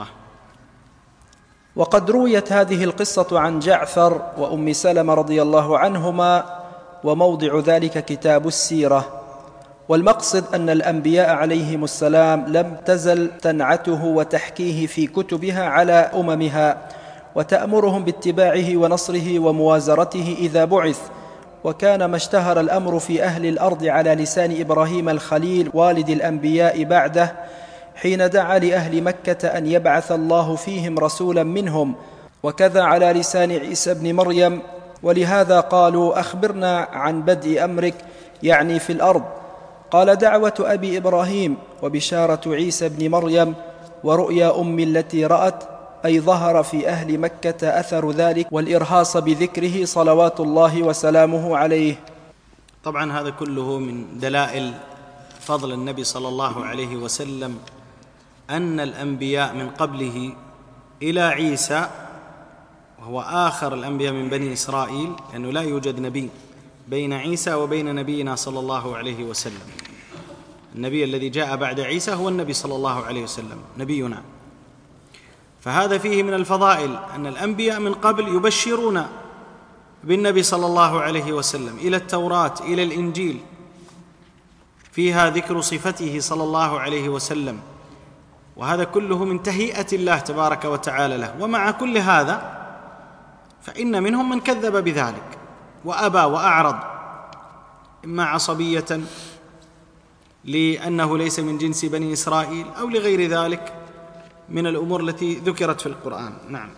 Speaker 3: وقد رويت هذه القصة عن جعفر وأم سلمة رضي الله عنهما، وموضع ذلك كتاب السيرة. والمقصد أن الأنبياء عليهم السلام لم تزل تنعته وتحكيه في كتبها على أممها، وتأمرهم باتباعه ونصره وموازرته إذا بعث. وكان ما اشتهر الأمر في أهل الأرض على لسان إبراهيم الخليل والد الأنبياء بعده، حين دعا لأهل مكة أن يبعث الله فيهم رسولا منهم، وكذا على لسان عيسى بن مريم. ولهذا قالوا: أخبرنا عن بدء أمرك، يعني في الأرض. قال: دعوة أبي إبراهيم، وبشارة عيسى بن مريم، ورؤيا أمي التي رأت، أي ظهر في أهل مكة أثر ذلك، والإرهاص بذكره صلوات الله وسلامه عليه.
Speaker 2: طبعا هذا كله من دلائل فضل النبي صلى الله عليه وسلم، أن الأنبياء من قبله إلى عيسى، وهو آخر الأنبياء من بني إسرائيل، لأنه لا يوجد نبي بين عيسى وبين نبينا صلى الله عليه وسلم. النبي الذي جاء بعد عيسى هو النبي صلى الله عليه وسلم، نبينا. فهذا فيه من الفضائل أن الأنبياء من قبل يبشرون بالنبي صلى الله عليه وسلم، إلى التوراة إلى الإنجيل فيها ذكر صفته صلى الله عليه وسلم، وهذا كله من تهيئة الله تبارك وتعالى له. ومع كل هذا فإن منهم من كذب بذلك وأبى وأعرض، إما عصبية لأنه ليس من جنس بني إسرائيل، أو لغير ذلك من الأمور التي ذكرت في القرآن. نعم.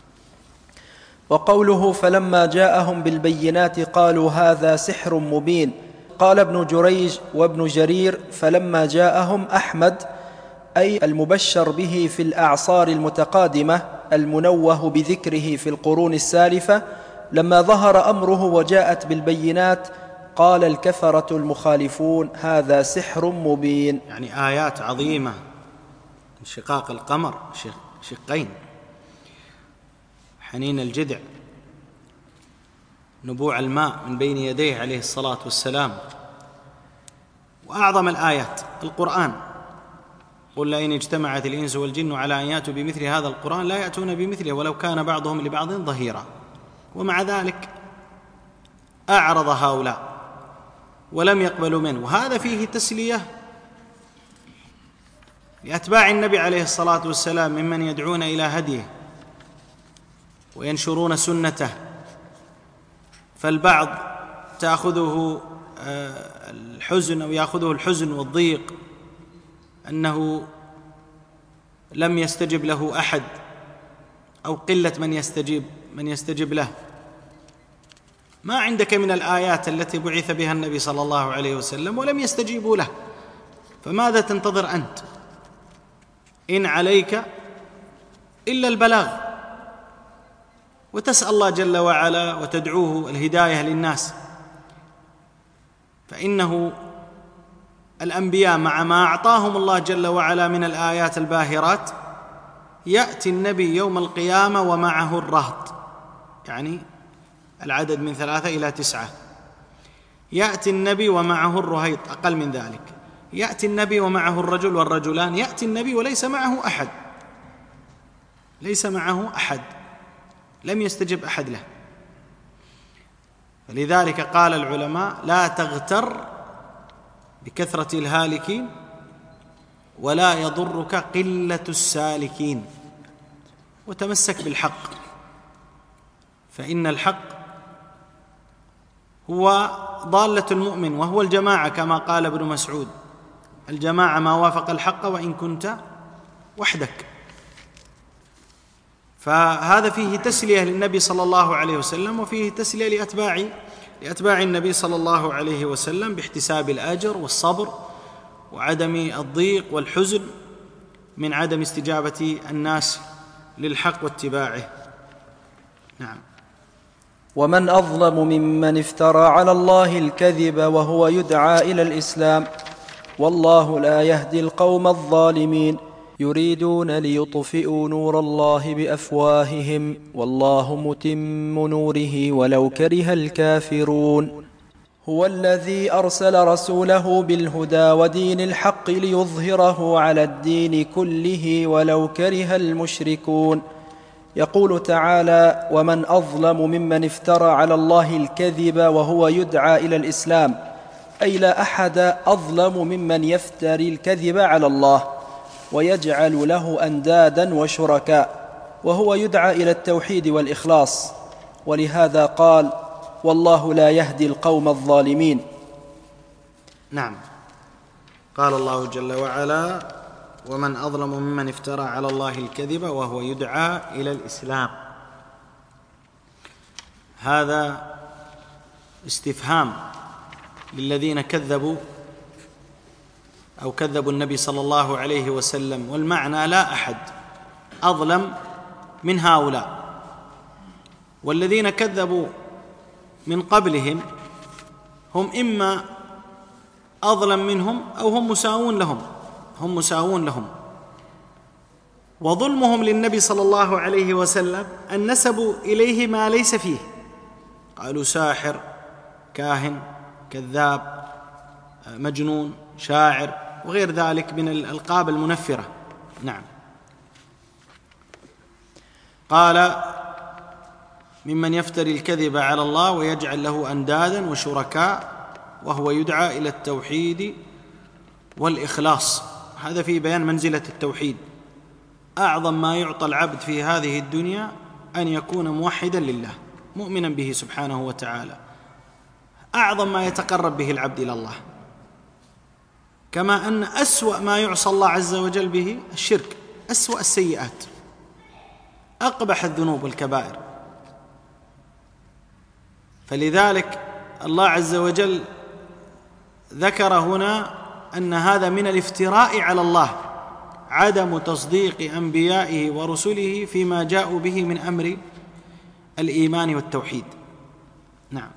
Speaker 3: وقوله: فلما جاءهم بالبينات قالوا هذا سحر مبين. قال ابن جريج وابن جرير: فلما جاءهم أحمد، أي المبشر به في الأعصار المتقادمة المنوه بذكره في القرون السالفة، لما ظهر أمره وجاءت بالبينات قال الكفرة المخالفون هذا سحر مبين.
Speaker 2: يعني آيات عظيمة، انشقاق القمر، شقين: حنين الجذع، نبوع الماء من بين يديه عليه الصلاة والسلام، وأعظم الآيات القرآن. قل لئن اجتمعت الإنس والجن على أن يأتوا بمثل هذا القرآن لا يأتون بمثله ولو كان بعضهم لبعض ظهيرا. ومع ذلك أعرض هؤلاء ولم يقبلوا منه، وهذا فيه تسلية لأتباع النبي عليه الصلاة والسلام ممن يدعون إلى هديه وينشرون سنته. فالبعض تأخذه الحزن أو يأخذه الحزن والضيق أنه لم يستجب له أحد أو قلة من يستجيب من يستجب له. ما عندك من الآيات التي بعث بها النبي صلى الله عليه وسلم ولم يستجيبوا له، فماذا تنتظر أنت؟ إن عليك إلا البلاغ، وتسأل الله جل وعلا وتدعوه الهداية للناس. فإنه الأنبياء مع ما أعطاهم الله جل وعلا من الآيات الباهرات يأتي النبي يوم القيامة ومعه الرهط، يعني العدد من ثلاثة إلى تسعة. يأتي النبي ومعه الرهيط، أقل من ذلك. يأتي النبي ومعه الرجل والرجلان. يأتي النبي وليس معه أحد، ليس معه أحد، لم يستجب أحد له. فلذلك قال العلماء: لا تغتر بكثرة الهالكين ولا يضرك قلة السالكين، وتمسك بالحق، فإن الحق هو ضالة المؤمن وهو الجماعة، كما قال ابن مسعود: الجماعة ما وافق الحق وإن كنت وحدك. فهذا فيه تسلية للنبي صلى الله عليه وسلم، وفيه تسلية لأتباع لأتباع النبي صلى الله عليه وسلم باحتساب الأجر والصبر وعدم الضيق والحزن من عدم استجابة الناس للحق واتباعه. نعم.
Speaker 3: ومن أظلم ممن افترى على الله الكذب وهو يدعى إلى الإسلام، والله لا يهدي القوم الظالمين. يريدون ليطفئوا نور الله بأفواههم والله متم نوره ولو كره الكافرون. هو الذي أرسل رسوله بالهدى ودين الحق ليظهره على الدين كله ولو كره المشركون. يقول تعالى: ومن أظلم ممن افترى على الله الكذب وهو يدعى إلى الإسلام، أي لا أحد أظلم ممن يفتري الكذب على الله ويجعل له أندادا وشركاء وهو يدعى إلى التوحيد والإخلاص. ولهذا قال: والله لا يهدي القوم الظالمين.
Speaker 2: نعم. قال الله جل وعلا: ومن أظلم ممن افترى على الله الكذب وهو يدعى إلى الإسلام. هذا استفهام للذين كذبوا أو كذبوا النبي صلى الله عليه وسلم، والمعنى لا أحد أظلم من هؤلاء. والذين كذبوا من قبلهم هم إما أظلم منهم أو هم مساوون لهم هم مساوون لهم وظلمهم للنبي صلى الله عليه وسلم أن نسبوا إليه ما ليس فيه، قالوا ساحر، كاهن، كذاب، مجنون، شاعر، وغير ذلك من الألقاب المنفرة. نعم. قال: ممن يفتري الكذب على الله ويجعل له أندادا وشركاء وهو يدعى إلى التوحيد والإخلاص. هذا في بيان منزلة التوحيد. أعظم ما يعطى العبد في هذه الدنيا أن يكون موحدا لله مؤمنا به سبحانه وتعالى، أعظم ما يتقرب به العبد إلى الله. كما أن أسوأ ما يعصى الله عز وجل به الشرك، أسوأ السيئات، أقبح الذنوب والكبائر. فلذلك الله عز وجل ذكر هنا أن هذا من الافتراء على الله، عدم تصديق أنبيائه ورسله فيما جاءوا به من أمر الإيمان والتوحيد. نعم.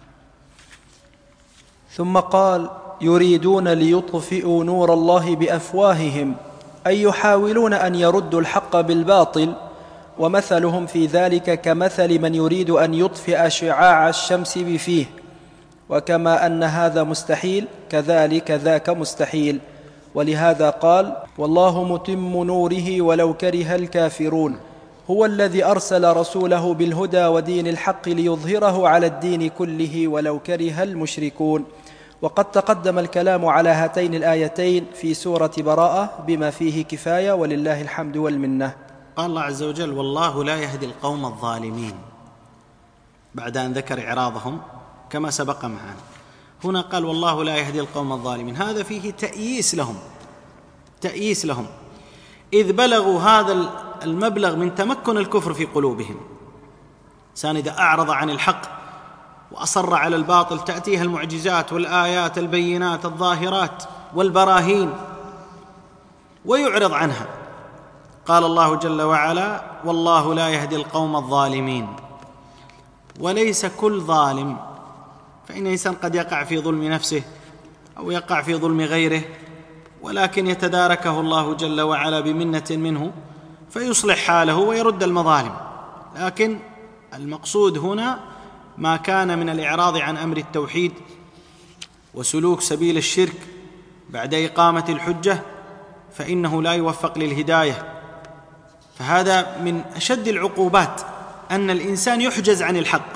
Speaker 3: ثم قال: يريدون ليطفئوا نور الله بأفواههم أي يحاولون أن يردوا الحق بالباطل، ومثلهم في ذلك كمثل من يريد أن يطفئ شعاع الشمس بفيه، وكما أن هذا مستحيل كذلك ذاك مستحيل. ولهذا قال: والله متم نوره ولو كره الكافرون. هو الذي أرسل رسوله بالهدى ودين الحق ليظهره على الدين كله ولو كره المشركون. وقد تقدم الكلام على هاتين الآيتين في سورة براءة بما فيه كفاية، ولله الحمد والمنة.
Speaker 2: قال الله عز وجل: والله لا يهدي القوم الظالمين، بعد أن ذكر إعراضهم كما سبق معنا. هنا قال: والله لا يهدي القوم الظالمين، هذا فيه تأييس لهم، تأييس لهم إذ بلغوا هذا المبلغ من تمكن الكفر في قلوبهم. إنسان إذا أعرض عن الحق وأصر على الباطل تأتيها المعجزات والآيات البينات الظاهرات والبراهين ويعرض عنها. قال الله جل وعلا: والله لا يهدي القوم الظالمين. وليس كل ظالم، فإن الإنسان قد يقع في ظلم نفسه أو يقع في ظلم غيره، ولكن يتداركه الله جل وعلا بمنة منه فيصلح حاله ويرد المظالم. لكن المقصود هنا ما كان من الإعراض عن أمر التوحيد وسلوك سبيل الشرك بعد إقامة الحجة، فإنه لا يوفق للهداية. فهذا من أشد العقوبات، أن الإنسان يحجز عن الحق،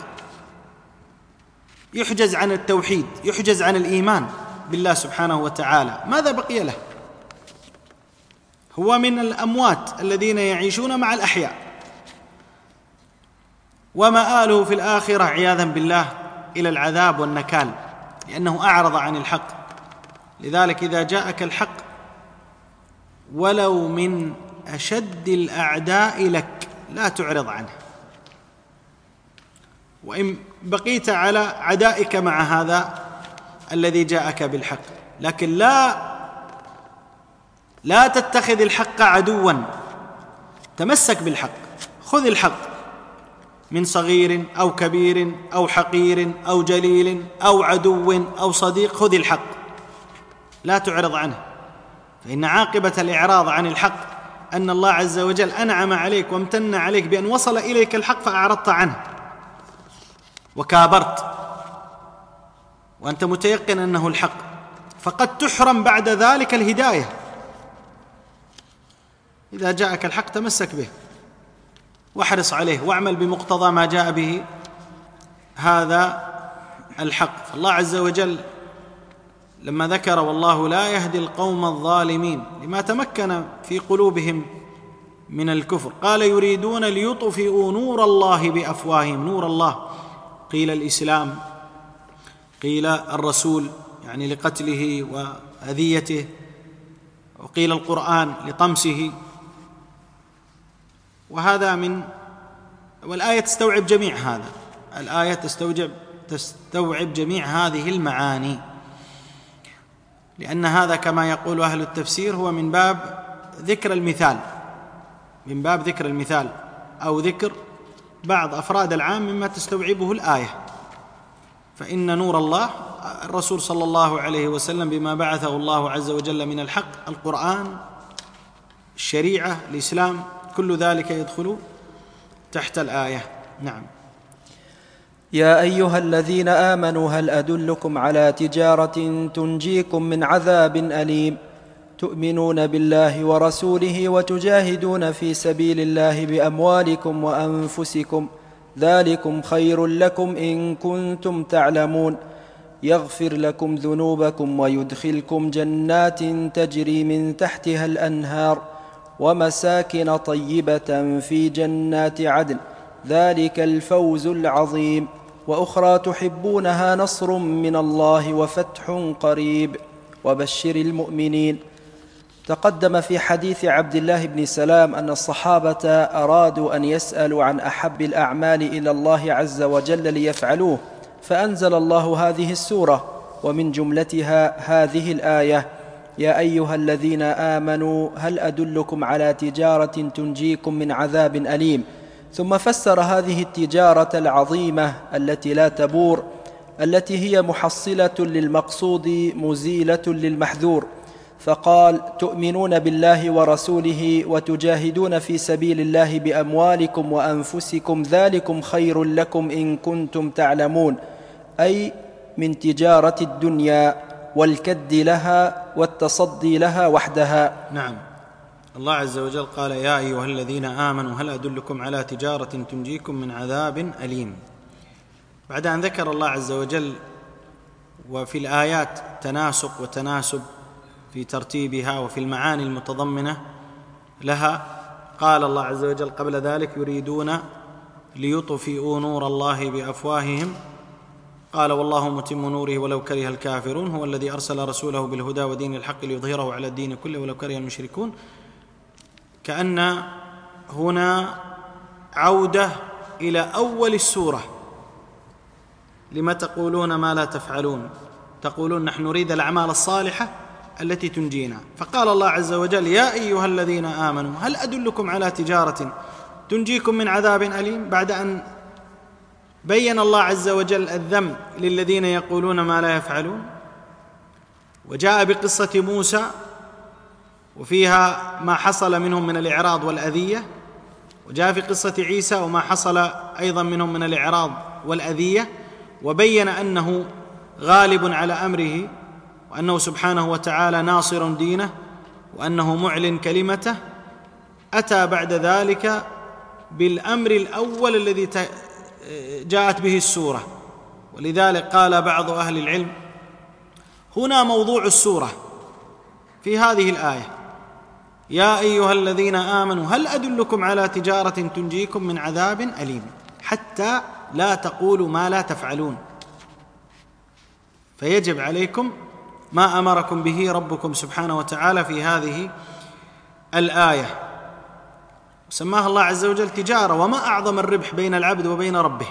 Speaker 2: يحجز عن التوحيد، يحجز عن الإيمان بالله سبحانه وتعالى. ماذا بقي له؟ هو من الأموات الذين يعيشون مع الأحياء، ومآله في الآخرة عياذا بالله إلى العذاب والنكال، لأنه أعرض عن الحق. لذلك إذا جاءك الحق ولو من أشد الأعداء لك لا تعرض عنه، وإن بقيت على عدائك مع هذا الذي جاءك بالحق، لكن لا لا تتخذ الحق عدوا، تمسك بالحق، خذ الحق من صغير أو كبير أو حقير أو جليل أو عدو أو صديق، خذ الحق لا تعرض عنه. فإن عاقبة الإعراض عن الحق أن الله عز وجل أنعم عليك وامتن عليك بأن وصل إليك الحق فأعرضت عنه وكابرت وأنت متيقن أنه الحق، فقد تحرم بعد ذلك الهداية. إذا جاءك الحق تمسك به واحرص عليه واعمل بمقتضى ما جاء به هذا الحق. فالله عز وجل لما ذكر والله لا يهدي القوم الظالمين لما تمكن في قلوبهم من الكفر، قال: يريدون ليطفئوا نور الله بأفواههم. نور الله قيل الإسلام، قيل الرسول يعني لقتله وأذيته، وقيل القرآن لطمسه. وهذا من والآية تستوعب جميع هذا، الآية تستوجب تستوعب جميع هذه المعاني، لأن هذا كما يقول أهل التفسير هو من باب ذكر المثال، من باب ذكر المثال أو ذكر بعض أفراد العام مما تستوعبه الآية. فإن نور الله الرسول صلى الله عليه وسلم بما بعثه الله عز وجل من الحق، القرآن، الشريعة، الإسلام، كل ذلك يدخل تحت الآية. نعم.
Speaker 3: يا أيها الذين آمنوا هل أدلكم على تجارة تنجيكم من عذاب أليم تؤمنون بالله ورسوله وتجاهدون في سبيل الله بأموالكم وأنفسكم ذلكم خير لكم إن كنتم تعلمون يغفر لكم ذنوبكم ويدخلكم جنات تجري من تحتها الأنهار ومساكن طيبة في جنات عدن ذلك الفوز العظيم وأخرى تحبونها نصر من الله وفتح قريب وبشر المؤمنين. تقدم في حديث عبد الله بن سلام أن الصحابة أرادوا أن يسألوا عن أحب الأعمال إلى الله عز وجل ليفعلوه، فأنزل الله هذه السورة ومن جملتها هذه الآية: يا أيها الذين آمنوا هل أدلكم على تجارة تنجيكم من عذاب أليم. ثم فسر هذه التجارة العظيمة التي لا تبور، التي هي محصلة للمقصود مزيلة للمحذور، فقال: تؤمنون بالله ورسوله وتجاهدون في سبيل الله بأموالكم وأنفسكم ذلكم خير لكم إن كنتم تعلمون، أي من تجارة الدنيا والكد لها والتصدي لها وحدها.
Speaker 2: نعم. الله عز وجل قال: يا أيها الذين آمنوا هل أدلكم على تجارة تنجيكم من عذاب أليم. بعد أن ذكر الله عز وجل وفي الآيات تناسق وتناسب في ترتيبها وفي المعاني المتضمنة لها، قال الله عز وجل قبل ذلك: يريدون ليطفئوا نور الله بأفواههم قال والله متم نوره ولو كره الكافرون هو الذي أرسل رسوله بالهدى ودين الحق ليظهره على الدين كله ولو كره المشركون. كأن هنا عودة إلى أول السورة: لما تقولون ما لا تفعلون، تقولون نحن نريد الأعمال الصالحة التي تنجينا. فقال الله عز وجل: يا أيها الذين آمنوا هل أدلكم على تجارة تنجيكم من عذاب أليم، بعد أن بين الله عز وجل الذم للذين يقولون ما لا يفعلون، وجاء بقصة موسى وفيها ما حصل منهم من الإعراض والأذية، وجاء في قصة عيسى وما حصل أيضا منهم من الإعراض والأذية، وبين أنه غالب على أمره، وأنه سبحانه وتعالى ناصر دينه، وأنه معلن كلمته. أتى بعد ذلك بالأمر الأول الذي جاءت به السورة، ولذلك قال بعض أهل العلم: هنا موضوع السورة في هذه الآية: يا أيها الذين آمنوا هل أدلكم على تجارة تنجيكم من عذاب أليم، حتى لا تقولوا ما لا تفعلون. فيجب عليكم ما أمركم به ربكم سبحانه وتعالى في هذه الآية. سماها الله عز وجل تجارة، وما أعظم الربح بين العبد وبين ربه،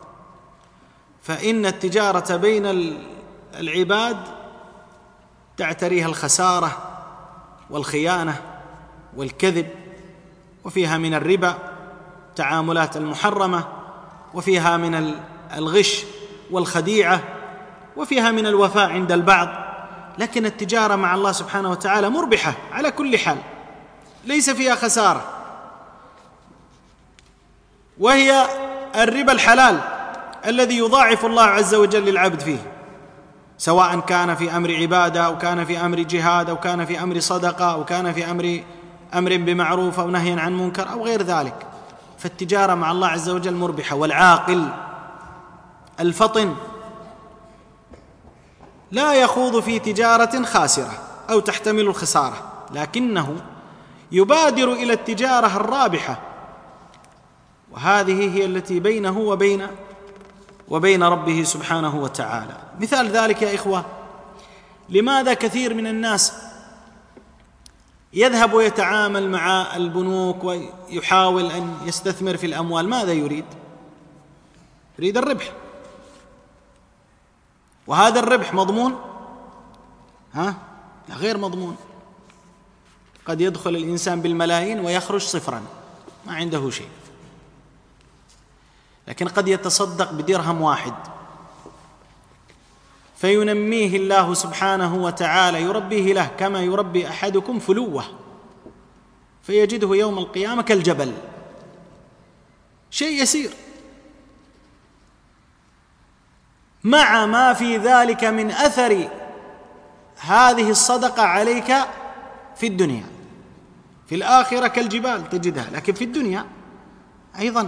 Speaker 2: فإن التجارة بين العباد تعتريها الخسارة والخيانة والكذب، وفيها من الربا تعاملات المحرمة، وفيها من الغش والخديعة، وفيها من الوفاء عند البعض. لكن التجارة مع الله سبحانه وتعالى مربحة على كل حال، ليس فيها خسارة، وهي الربا الحلال الذي يضاعف الله عز وجل للعبد فيه، سواء كان في أمر عبادة أو كان في أمر جهاد أو كان في أمر صدقة أو كان في أمر أمر بمعروف أو نهي عن منكر أو غير ذلك. فالتجارة مع الله عز وجل مربحة. والعاقل الفطن لا يخوض في تجارة خاسرة أو تحتمل الخسارة، لكنه يبادر إلى التجارة الرابحة، وهذه هي التي بينه وبين وبين ربه سبحانه وتعالى. مثال ذلك يا إخوة: لماذا كثير من الناس يذهب ويتعامل مع البنوك ويحاول أن يستثمر في الأموال؟ ماذا يريد؟ يريد الربح، وهذا الربح مضمون؟ ها؟ لا، غير مضمون. قد يدخل الإنسان بالملايين ويخرج صفرا، ما عنده شيء. لكن قد يتصدق بدرهم واحد فينميه الله سبحانه وتعالى، يربيه له كما يربي أحدكم فلوة، فيجده يوم القيامة كالجبل، شيء يسير، مع ما في ذلك من أثر هذه الصدقة عليك في الدنيا. في الآخرة كالجبال تجدها، لكن في الدنيا أيضا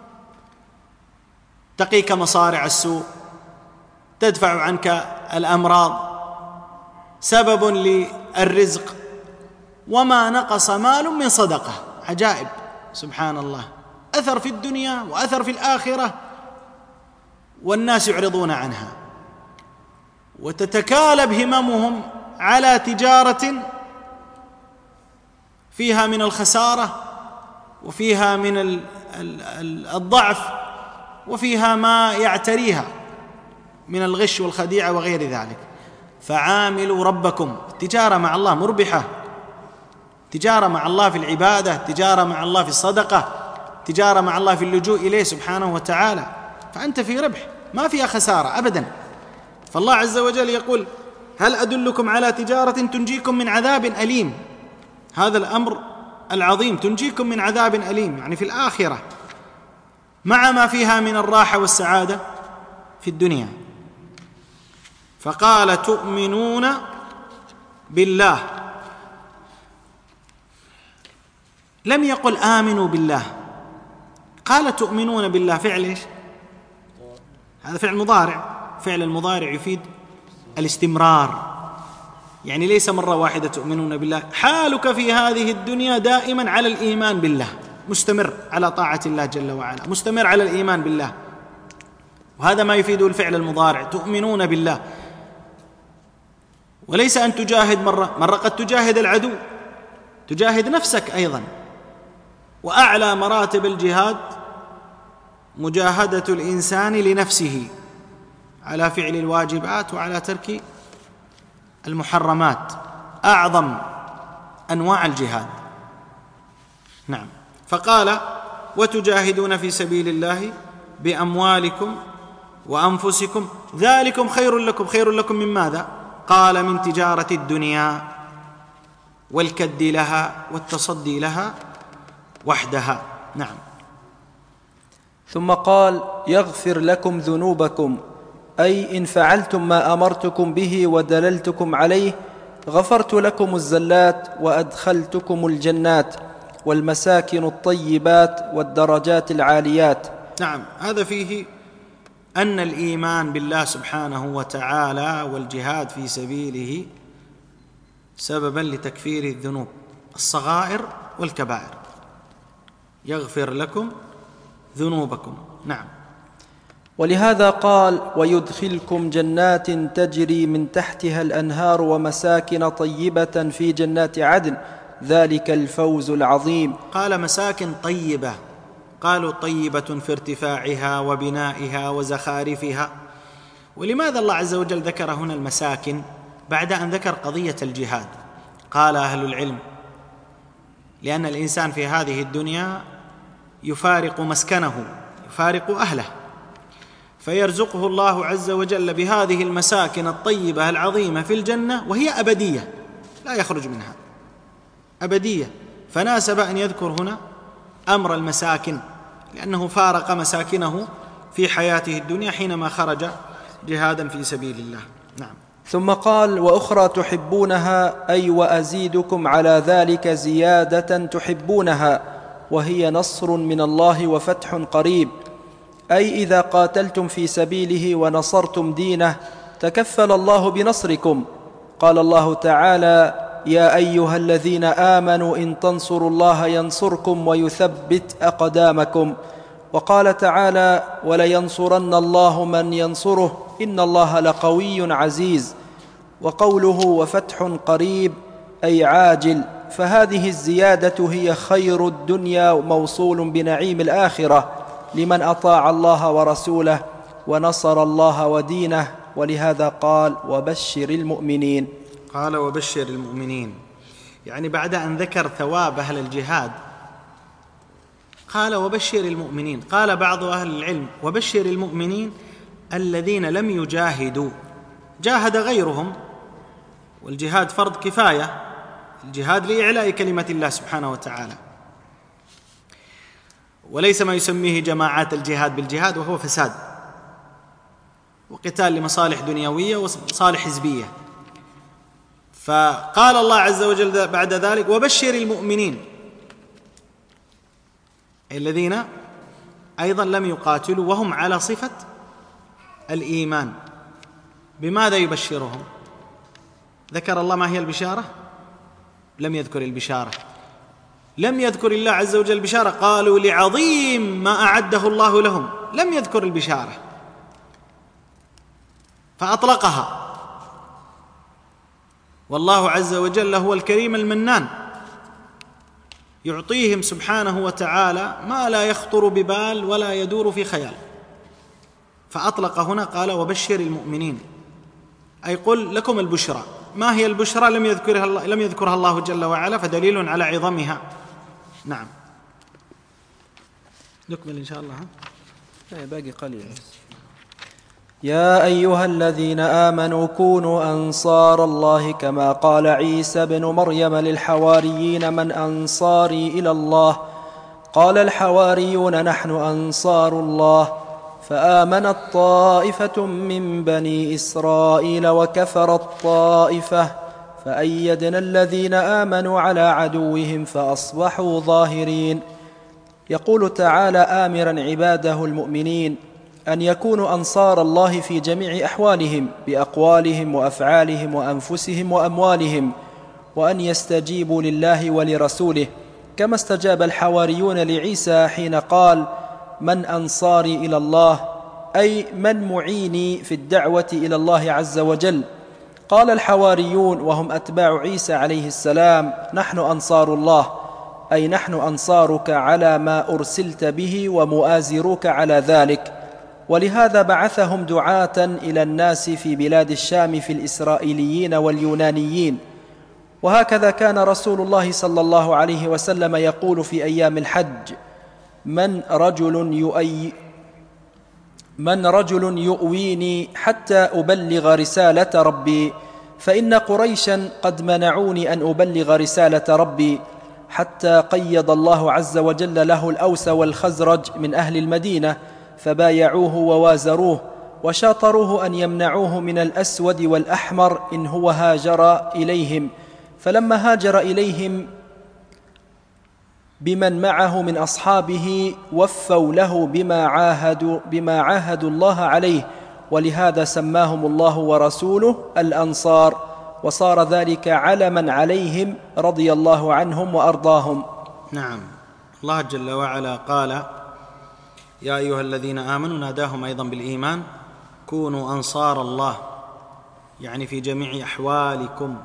Speaker 2: تقيك مصارع السوء، تدفع عنك الأمراض، سبب للرزق، وما نقص مال من صدقة. عجائب سبحان الله، أثر في الدنيا وأثر في الآخرة، والناس يعرضون عنها، وتتكالب هممهم على تجارة فيها من الخسارة وفيها من الضعف وفيها ما يعتريها من الغش والخديعة وغير ذلك. فعاملوا ربكم. التجارة مع الله مربحة، تجارة مع الله في العبادة، تجارة مع الله في الصدقة، تجارة مع الله في اللجوء إليه سبحانه وتعالى، فأنت في ربح، ما فيها خسارة أبدا. فالله عز وجل يقول: هل أدلكم على تجارة تنجيكم من عذاب أليم؟ هذا الأمر العظيم، تنجيكم من عذاب أليم، يعني في الآخرة مع ما فيها من الراحة والسعادة في الدنيا. فقال تؤمنون بالله، لم يقل آمنوا بالله، قال تؤمنون بالله. فعل إيش؟ هذا فعل مضارع، فعل المضارع يفيد الاستمرار، يعني ليس مرة واحدة تؤمنون بالله، حالك في هذه الدنيا دائما على الإيمان بالله، مستمر على طاعة الله جل وعلا، مستمر على الإيمان بالله، وهذا ما يفيده الفعل المضارع تؤمنون بالله. وليس أن تجاهد مرة مرة قد تجاهد العدو، تجاهد نفسك أيضا. وأعلى مراتب الجهاد مجاهدة الإنسان لنفسه على فعل الواجبات وعلى ترك المحرمات، أعظم أنواع الجهاد. نعم. فقال وتجاهدون في سبيل الله بأموالكم وأنفسكم ذلكم خير لكم. خير لكم من ماذا؟ قال من تجارة الدنيا والكد لها والتصدي لها وحدها. نعم.
Speaker 3: ثم قال يغفر لكم ذنوبكم، أي إن فعلتم ما أمرتكم به ودللتكم عليه غفرت لكم الزلات وأدخلتكم الجنات والمساكن الطيبات والدرجات العاليات.
Speaker 2: نعم. هذا فيه أن الإيمان بالله سبحانه وتعالى والجهاد في سبيله سببا لتكفير الذنوب الصغائر والكبائر، يغفر لكم ذنوبكم. نعم.
Speaker 3: ولهذا قال ويدخلكم جنات تجري من تحتها الأنهار ومساكن طيبة في جنات عدن ذلك الفوز العظيم.
Speaker 2: قال مساكن طيبة، قالوا طيبة في ارتفاعها وبنائها وزخارفها. ولماذا الله عز وجل ذكر هنا المساكن بعد أن ذكر قضية الجهاد؟ قال أهل العلم لأن الإنسان في هذه الدنيا يفارق مسكنه، يفارق أهله، فيرزقه الله عز وجل بهذه المساكن الطيبة العظيمة في الجنة، وهي أبدية لا يخرج منها، أبدية. فناسب أن يذكر هنا أمر المساكن لأنه فارق مساكنه في حياته الدنيا حينما خرج جهادا في سبيل الله. نعم.
Speaker 3: ثم قال وأخرى تحبونها، أي وأزيدكم على ذلك زيادة تحبونها، وهي نصر من الله وفتح قريب، أي إذا قاتلتم في سبيله ونصرتم دينه تكفل الله بنصركم. قال الله تعالى يا أيها الذين آمنوا إن تنصروا الله ينصركم ويثبت أقدامكم. وقال تعالى ولينصرن الله من ينصره إن الله لقوي عزيز. وقوله وفتح قريب أي عاجل، فهذه الزيادة هي خير الدنيا موصول بنعيم الآخرة لمن أطاع الله ورسوله ونصر الله ودينه. ولهذا قال وبشر المؤمنين.
Speaker 2: قال وبشر المؤمنين، يعني بعد أن ذكر ثواب أهل الجهاد قال وبشر المؤمنين. قال بعض أهل العلم وبشر المؤمنين الذين لم يجاهدوا، جاهد غيرهم، والجهاد فرض كفاية، الجهاد لإعلاء كلمة الله سبحانه وتعالى، وليس ما يسميه جماعات الجهاد بالجهاد وهو فساد وقتال لمصالح دنيوية ومصالح حزبية. فقال الله عز وجل بعد ذلك وبشر المؤمنين الذين أيضا لم يقاتلوا وهم على صفة الإيمان. بماذا يبشرهم؟ ذكر الله ما هي البشارة؟ لم يذكر البشارة، لم يذكر الله عز وجل البشارة. قالوا لعظيم ما أعده الله لهم، لم يذكر البشارة فأطلقها. والله عز وجل هو الكريم المنان، يعطيهم سبحانه وتعالى ما لا يخطر ببال ولا يدور في خيال، فأطلق هنا قال وبشر المؤمنين، أي قل لكم البشرى. ما هي البشرى؟ لم يذكرها الله, لم يذكرها الله جل وعلا، فدليل على عظمها. نعم. نكمل إن شاء الله.
Speaker 3: باقي قليل. يا أيها الذين آمنوا كونوا أنصار الله كما قال عيسى بن مريم للحواريين من أنصاري إلى الله قال الحواريون نحن أنصار الله فآمنت طائفة من بني إسرائيل وكفرت طائفة فأيدنا الذين آمنوا على عدوهم فأصبحوا ظاهرين. يقول تعالى آمرا عباده المؤمنين أن يكونوا أنصار الله في جميع أحوالهم بأقوالهم وأفعالهم وأنفسهم وأموالهم، وأن يستجيبوا لله ولرسوله كما استجاب الحواريون لعيسى حين قال من أنصاري إلى الله، أي من معيني في الدعوة إلى الله عز وجل. قال الحواريون وهم أتباع عيسى عليه السلام نحن أنصار الله، أي نحن أنصارك على ما أرسلت به ومؤازروك على ذلك. ولهذا بعثهم دعاة إلى الناس في بلاد الشام في الإسرائيليين واليونانيين. وهكذا كان رسول الله صلى الله عليه وسلم يقول في أيام الحج من رجل يؤي من رجل يؤويني حتى أبلغ رسالة ربي، فإن قريشا قد منعوني أن أبلغ رسالة ربي، حتى قيض الله عز وجل له الأوس والخزرج من أهل المدينة فبايعوه ووازروه وشاطروه أن يمنعوه من الأسود والأحمر إن هو هاجر إليهم. فلما هاجر إليهم بمن معه من أصحابه وفوا له بما عاهدوا, بما عاهدوا الله عليه، ولهذا سماهم الله ورسوله الأنصار، وصار ذلك علما عليهم رضي الله عنهم وأرضاهم.
Speaker 2: نعم. الله جل وعلا قال يا أيها الذين آمنوا، ناداهم أيضا بالإيمان، كونوا أنصار الله، يعني في جميع أحوالكم،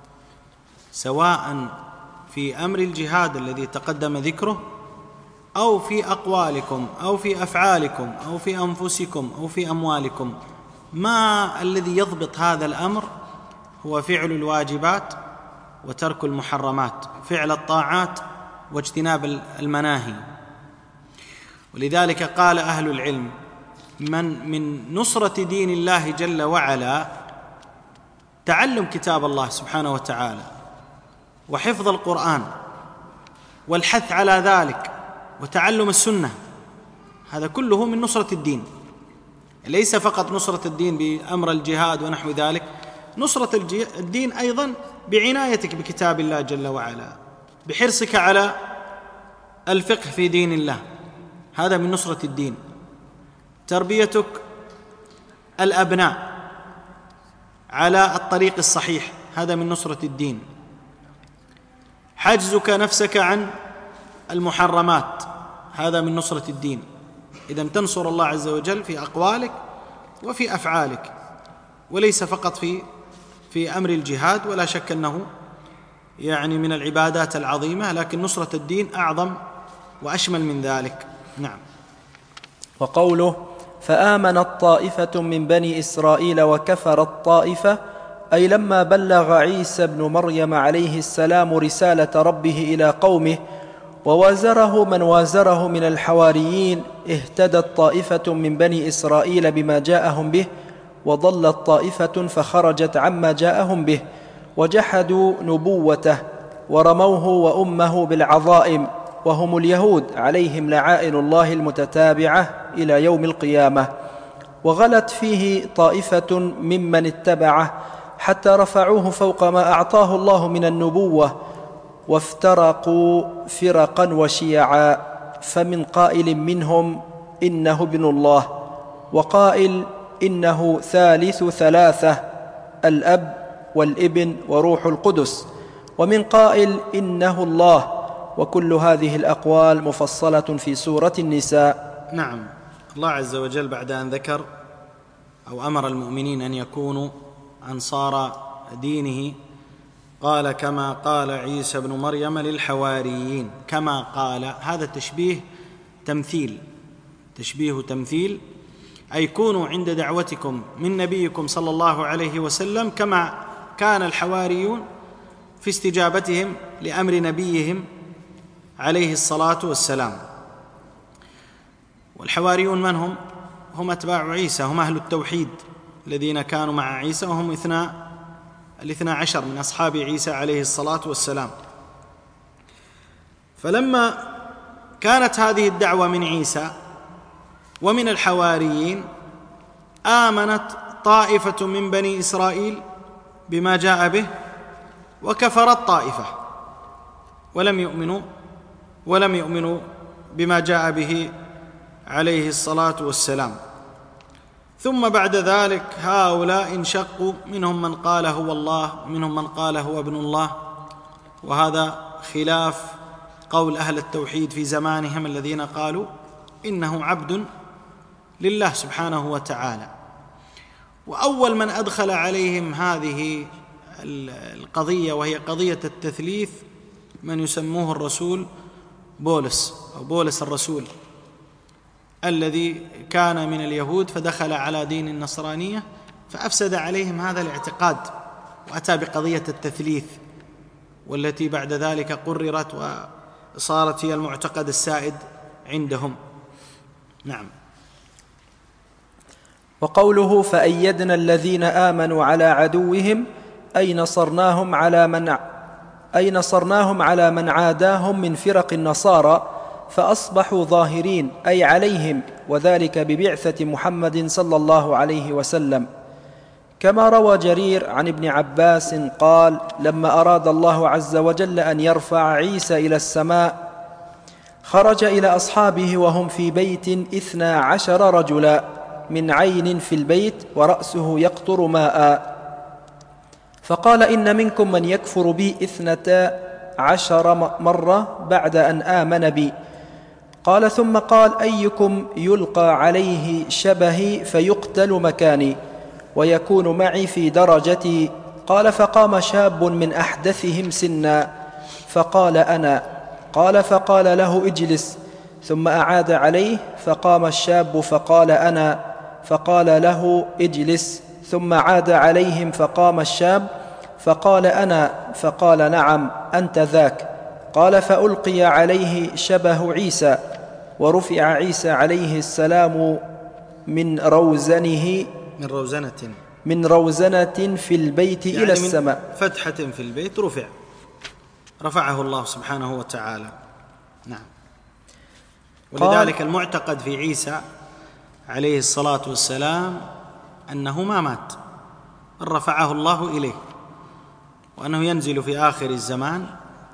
Speaker 2: سواء في أمر الجهاد الذي تقدم ذكره، أو في أقوالكم أو في أفعالكم أو في أنفسكم أو في أموالكم. ما الذي يضبط هذا الأمر هو فعل الواجبات وترك المحرمات، فعل الطاعات واجتناب المناهي. ولذلك قال أهل العلم من من نصرة دين الله جل وعلا تعلم كتاب الله سبحانه وتعالى وحفظ القرآن والحث على ذلك وتعلم السنة، هذا كله من نصرة الدين. ليس فقط نصرة الدين بأمر الجهاد ونحو ذلك، نصرة الدين أيضا بعنايتك بكتاب الله جل وعلا، بحرصك على الفقه في دين الله، هذا من نصرة الدين. تربيتك الأبناء على الطريق الصحيح، هذا من نصرة الدين. حجزك نفسك عن المحرمات، هذا من نصرة الدين. إذن تنصر الله عز وجل في أقوالك وفي أفعالك، وليس فقط في في أمر الجهاد، ولا شك أنه يعني من العبادات العظيمة، لكن نصرة الدين أعظم وأشمل من ذلك. نعم.
Speaker 3: وقوله فآمنت طائفة من بني إسرائيل وكفرت طائفة، أي لما بلغ عيسى بن مريم عليه السلام رسالة ربه إلى قومه ووازره من وازره من الحواريين، اهتدت طائفة من بني إسرائيل بما جاءهم به، وضلت طائفة فخرجت عما جاءهم به، وجحدوا نبوته ورموه وأمه بالعظائم، وهم اليهود عليهم لعائن الله المتتابعة إلى يوم القيامة. وغلت فيه طائفة ممن اتبعه حتى رفعوه فوق ما أعطاه الله من النبوة، وافترقوا فرقا وشيعا، فمن قائل منهم إنه ابن الله، وقائل إنه ثالث ثلاثة، الأب والابن وروح القدس، ومن قائل إنه الله. وكل هذه الأقوال مفصلة في سورة النساء.
Speaker 2: نعم. الله عز وجل بعد أن ذكر أو أمر المؤمنين أن يكونوا أنصار دينه قال كما قال عيسى بن مريم للحواريين. كما قال، هذا تشبيه تمثيل، تشبيه تمثيل، أي كونوا عند دعوتكم من نبيكم صلى الله عليه وسلم كما كان الحواريون في استجابتهم لأمر نبيهم عليه الصلاة والسلام. والحواريون من هم؟ هم أتباع عيسى، هم أهل التوحيد الذين كانوا مع عيسى، وهم اثنا الاثنى عشر من أصحاب عيسى عليه الصلاة والسلام. فلما كانت هذه الدعوة من عيسى ومن الحواريين، آمنت طائفة من بني إسرائيل بما جاء به، وكفرت طائفة ولم يؤمنوا ولم يؤمنوا بما جاء به عليه الصلاة والسلام. ثم بعد ذلك هؤلاء انشقوا، منهم من قال هو الله ومنهم من قال هو ابن الله، وهذا خلاف قول أهل التوحيد في زمانهم الذين قالوا إنه عبد لله سبحانه وتعالى. وأول من أدخل عليهم هذه القضية وهي قضية التثليث من يسموه الرسول بولس أو بولس الرسول، الذي كان من اليهود فدخل على دين النصرانية فأفسد عليهم هذا الاعتقاد، وأتى بقضية التثليث، والتي بعد ذلك قررت وصارت هي المعتقد السائد عندهم. نعم.
Speaker 3: وقوله فأيدنا الذين آمنوا على عدوهم أي نصرناهم على من أي نصرناهم على من عاداهم من فرق النصارى فأصبحوا ظاهرين أي عليهم، وذلك ببعثة محمد صلى الله عليه وسلم. كما روى جرير عن ابن عباس قال: لما أراد الله عز وجل أن يرفع عيسى إلى السماء خرج إلى أصحابه وهم في بيت اثنا عشر رجلا من عين في البيت ورأسه يقطر ماء، فقال: إن منكم من يكفر بي اثنتا عشر مرة بعد أن آمن بي. قال ثم قال: أيكم يلقى عليه شبهي فيقتل مكاني ويكون معي في درجتي؟ قال: فقام شاب من أحدثهم سنا فقال: أنا. قال: فقال له: اجلس. ثم أعاد عليه فقام الشاب فقال: أنا. فقال له: اجلس. ثم عاد عليهم فقام الشاب فقال: أنا. فقال: نعم أنت ذاك. قال: فألقي عليه شبه عيسى، ورفع عيسى عليه السلام من روزنه
Speaker 2: من روزنة
Speaker 3: من روزنة في البيت
Speaker 2: يعني
Speaker 3: إلى السماء،
Speaker 2: من فتحة في البيت رفع رفعه الله سبحانه وتعالى. نعم. ولذلك المعتقد في عيسى عليه الصلاة والسلام أنه ما مات، بل رفعه الله إليه، وأنه ينزل في آخر الزمان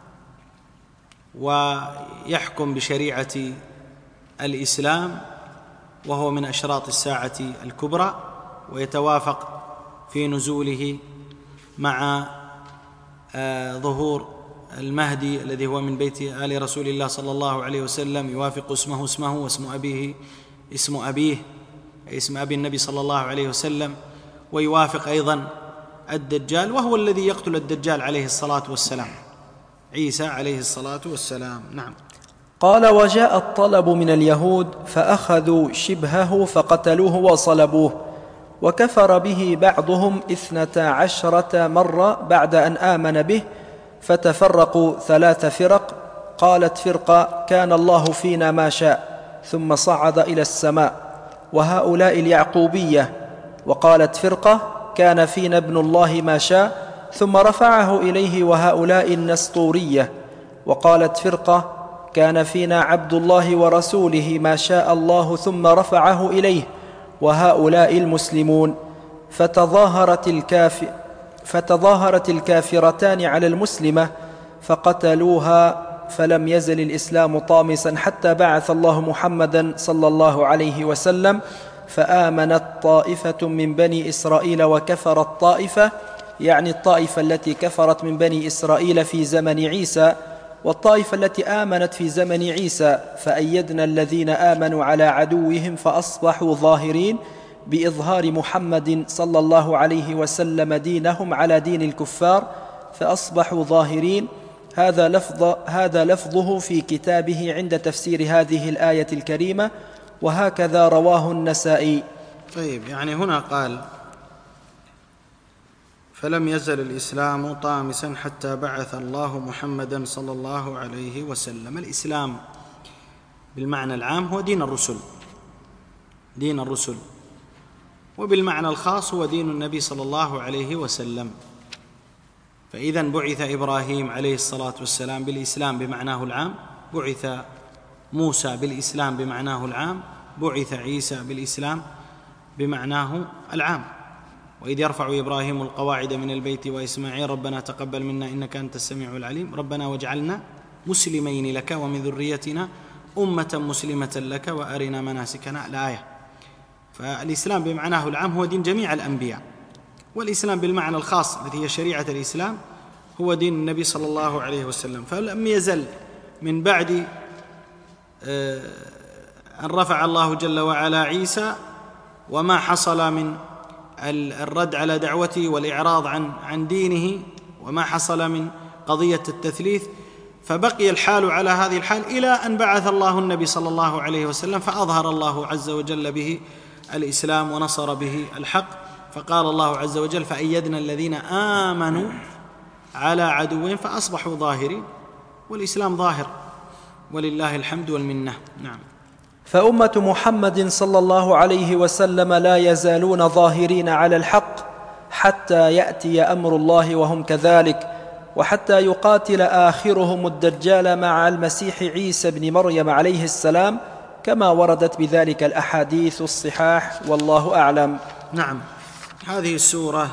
Speaker 2: ويحكم بشريعة الإسلام، وهو من أشراط الساعة الكبرى، ويتوافق في نزوله مع ظهور المهدي الذي هو من بيت آل رسول الله صلى الله عليه وسلم، يوافق اسمه اسمه واسم أبيه اسم أبيه اسم أبي النبي صلى الله عليه وسلم، ويوافق أيضا الدجال، وهو الذي يقتل الدجال عليه الصلاة والسلام، عيسى عليه الصلاة والسلام. نعم.
Speaker 3: قال: وجاء الطلب من اليهود فأخذوا شبهه فقتلوه وصلبوه، وكفر به بعضهم اثنتا عشرة مرة بعد أن آمن به، فتفرقوا ثلاث فرق. قالت فرقة: كان الله فينا ما شاء، ثم صعد إلى السماء، وهؤلاء اليعقوبية. وقالت فرقة: كان فينا ابن الله ما شاء، ثم رفعه إليه، وهؤلاء النسطورية. وقالت فرقة: كان فينا عبد الله ورسوله ما شاء الله، ثم رفعه إليه، وهؤلاء المسلمون. فتظاهرت الكاف فتظاهرت الكافرتان على المسلمة فقتلوها، فلم يزل الإسلام طامسا حتى بعث الله محمدا صلى الله عليه وسلم، فآمنت طائفة من بني إسرائيل وكفرت طائفة، يعني الطائفة التي كفرت من بني إسرائيل في زمن عيسى، والطائفة التي آمنت في زمن عيسى. فأيدنا الذين آمنوا على عدوهم فأصبحوا ظاهرين بإظهار محمد صلى الله عليه وسلم دينهم على دين الكفار، فأصبحوا ظاهرين. هذا لفظ هذا لفظه في كتابه عند تفسير هذه الآية الكريمة، وهكذا رواه النسائي.
Speaker 2: طيب، يعني هنا قال: فلم يزل الإسلام طامسا حتى بعث الله محمدا صلى الله عليه وسلم. الإسلام بالمعنى العام هو دين الرسل، دين الرسل، وبالمعنى الخاص هو دين النبي صلى الله عليه وسلم. فإذا بعث إبراهيم عليه الصلاة والسلام بالإسلام بمعناه العام، بعث موسى بالإسلام بمعناه العام، بعث عيسى بالإسلام بمعناه العام. وإذ يرفع إبراهيم القواعد من البيت وإسماعيل ربنا تقبل منا إنك أنت السميع العليم ربنا واجعلنا مسلمين لك ومن ذريتنا أمة مسلمة لك وأرنا مناسكنا، الآية. فالإسلام بمعناه العام هو دين جميع الأنبياء، والإسلام بالمعنى الخاص التي هي شريعة الإسلام هو دين النبي صلى الله عليه وسلم. فلم يزل من بعد أن رفع الله جل وعلا عيسى وما حصل من الرد على دعوته والإعراض عن عن دينه، وما حصل من قضية التثليث، فبقي الحال على هذه الحال إلى أن بعث الله النبي صلى الله عليه وسلم، فأظهر الله عز وجل به الإسلام ونصر به الحق. فقال الله عز وجل فأيدنا الذين آمنوا على عدوهم فأصبحوا ظاهرين، والإسلام ظاهر ولله الحمد والمنة. نعم.
Speaker 3: فأمة محمد صلى الله عليه وسلم لا يزالون ظاهرين على الحق حتى يأتي أمر الله وهم كذلك، وحتى يقاتل آخرهم الدجال مع المسيح عيسى بن مريم عليه السلام، كما وردت بذلك الأحاديث الصحاح، والله أعلم.
Speaker 2: نعم. هذه السورة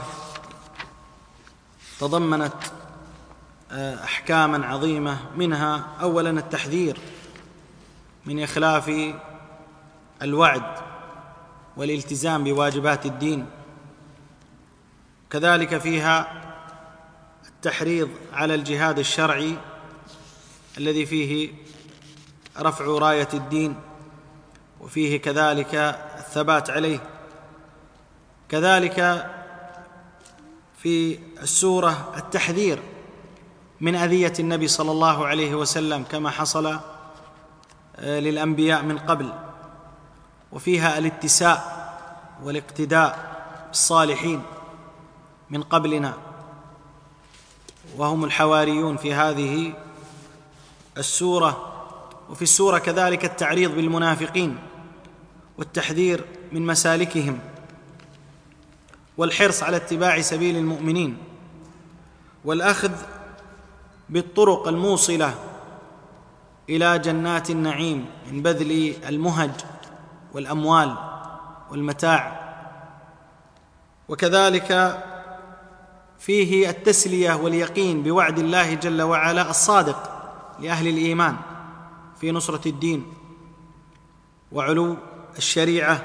Speaker 2: تضمنت أحكاما عظيمة، منها أولا التحذير من إخلاف الوعد والالتزام بواجبات الدين، كذلك فيها التحريض على الجهاد الشرعي الذي فيه رفع راية الدين، وفيه كذلك الثبات عليه. كذلك في السورة التحذير من أذية النبي صلى الله عليه وسلم كما حصل للأنبياء من قبل، وفيها الاتساء والاقتداء بالصالحين من قبلنا وهم الحواريون في هذه السورة. وفي السورة كذلك التعريض بالمنافقين والتحذير من مسالكهم والحرص على اتباع سبيل المؤمنين والأخذ بالطرق الموصلة إلى جنات النعيم من بذل المهج والأموال والمتاع. وكذلك فيه التسلية واليقين بوعد الله جل وعلا الصادق لأهل الإيمان في نصرة الدين وعلو الشريعة.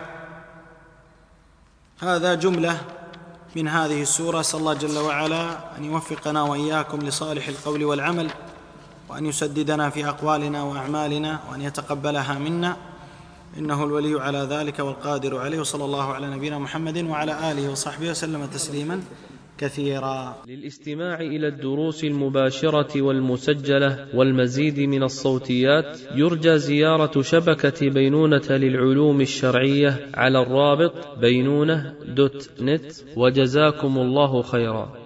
Speaker 2: هذا جملة من هذه السورة. أسأل الله جل وعلا أن يوفقنا وإياكم لصالح القول والعمل، وأن يسددنا في أقوالنا وأعمالنا، وأن يتقبلها منا، إنه الولي على ذلك والقادر عليه. وصلى الله على نبينا محمد وعلى آله وصحبه وسلم تسليما كثيرا.
Speaker 1: للاستماع إلى الدروس المباشرة والمسجلة والمزيد من الصوتيات يرجى زيارة شبكة بينونة للعلوم الشرعية على الرابط بينونة دوت نت، وجزاكم الله خيرا.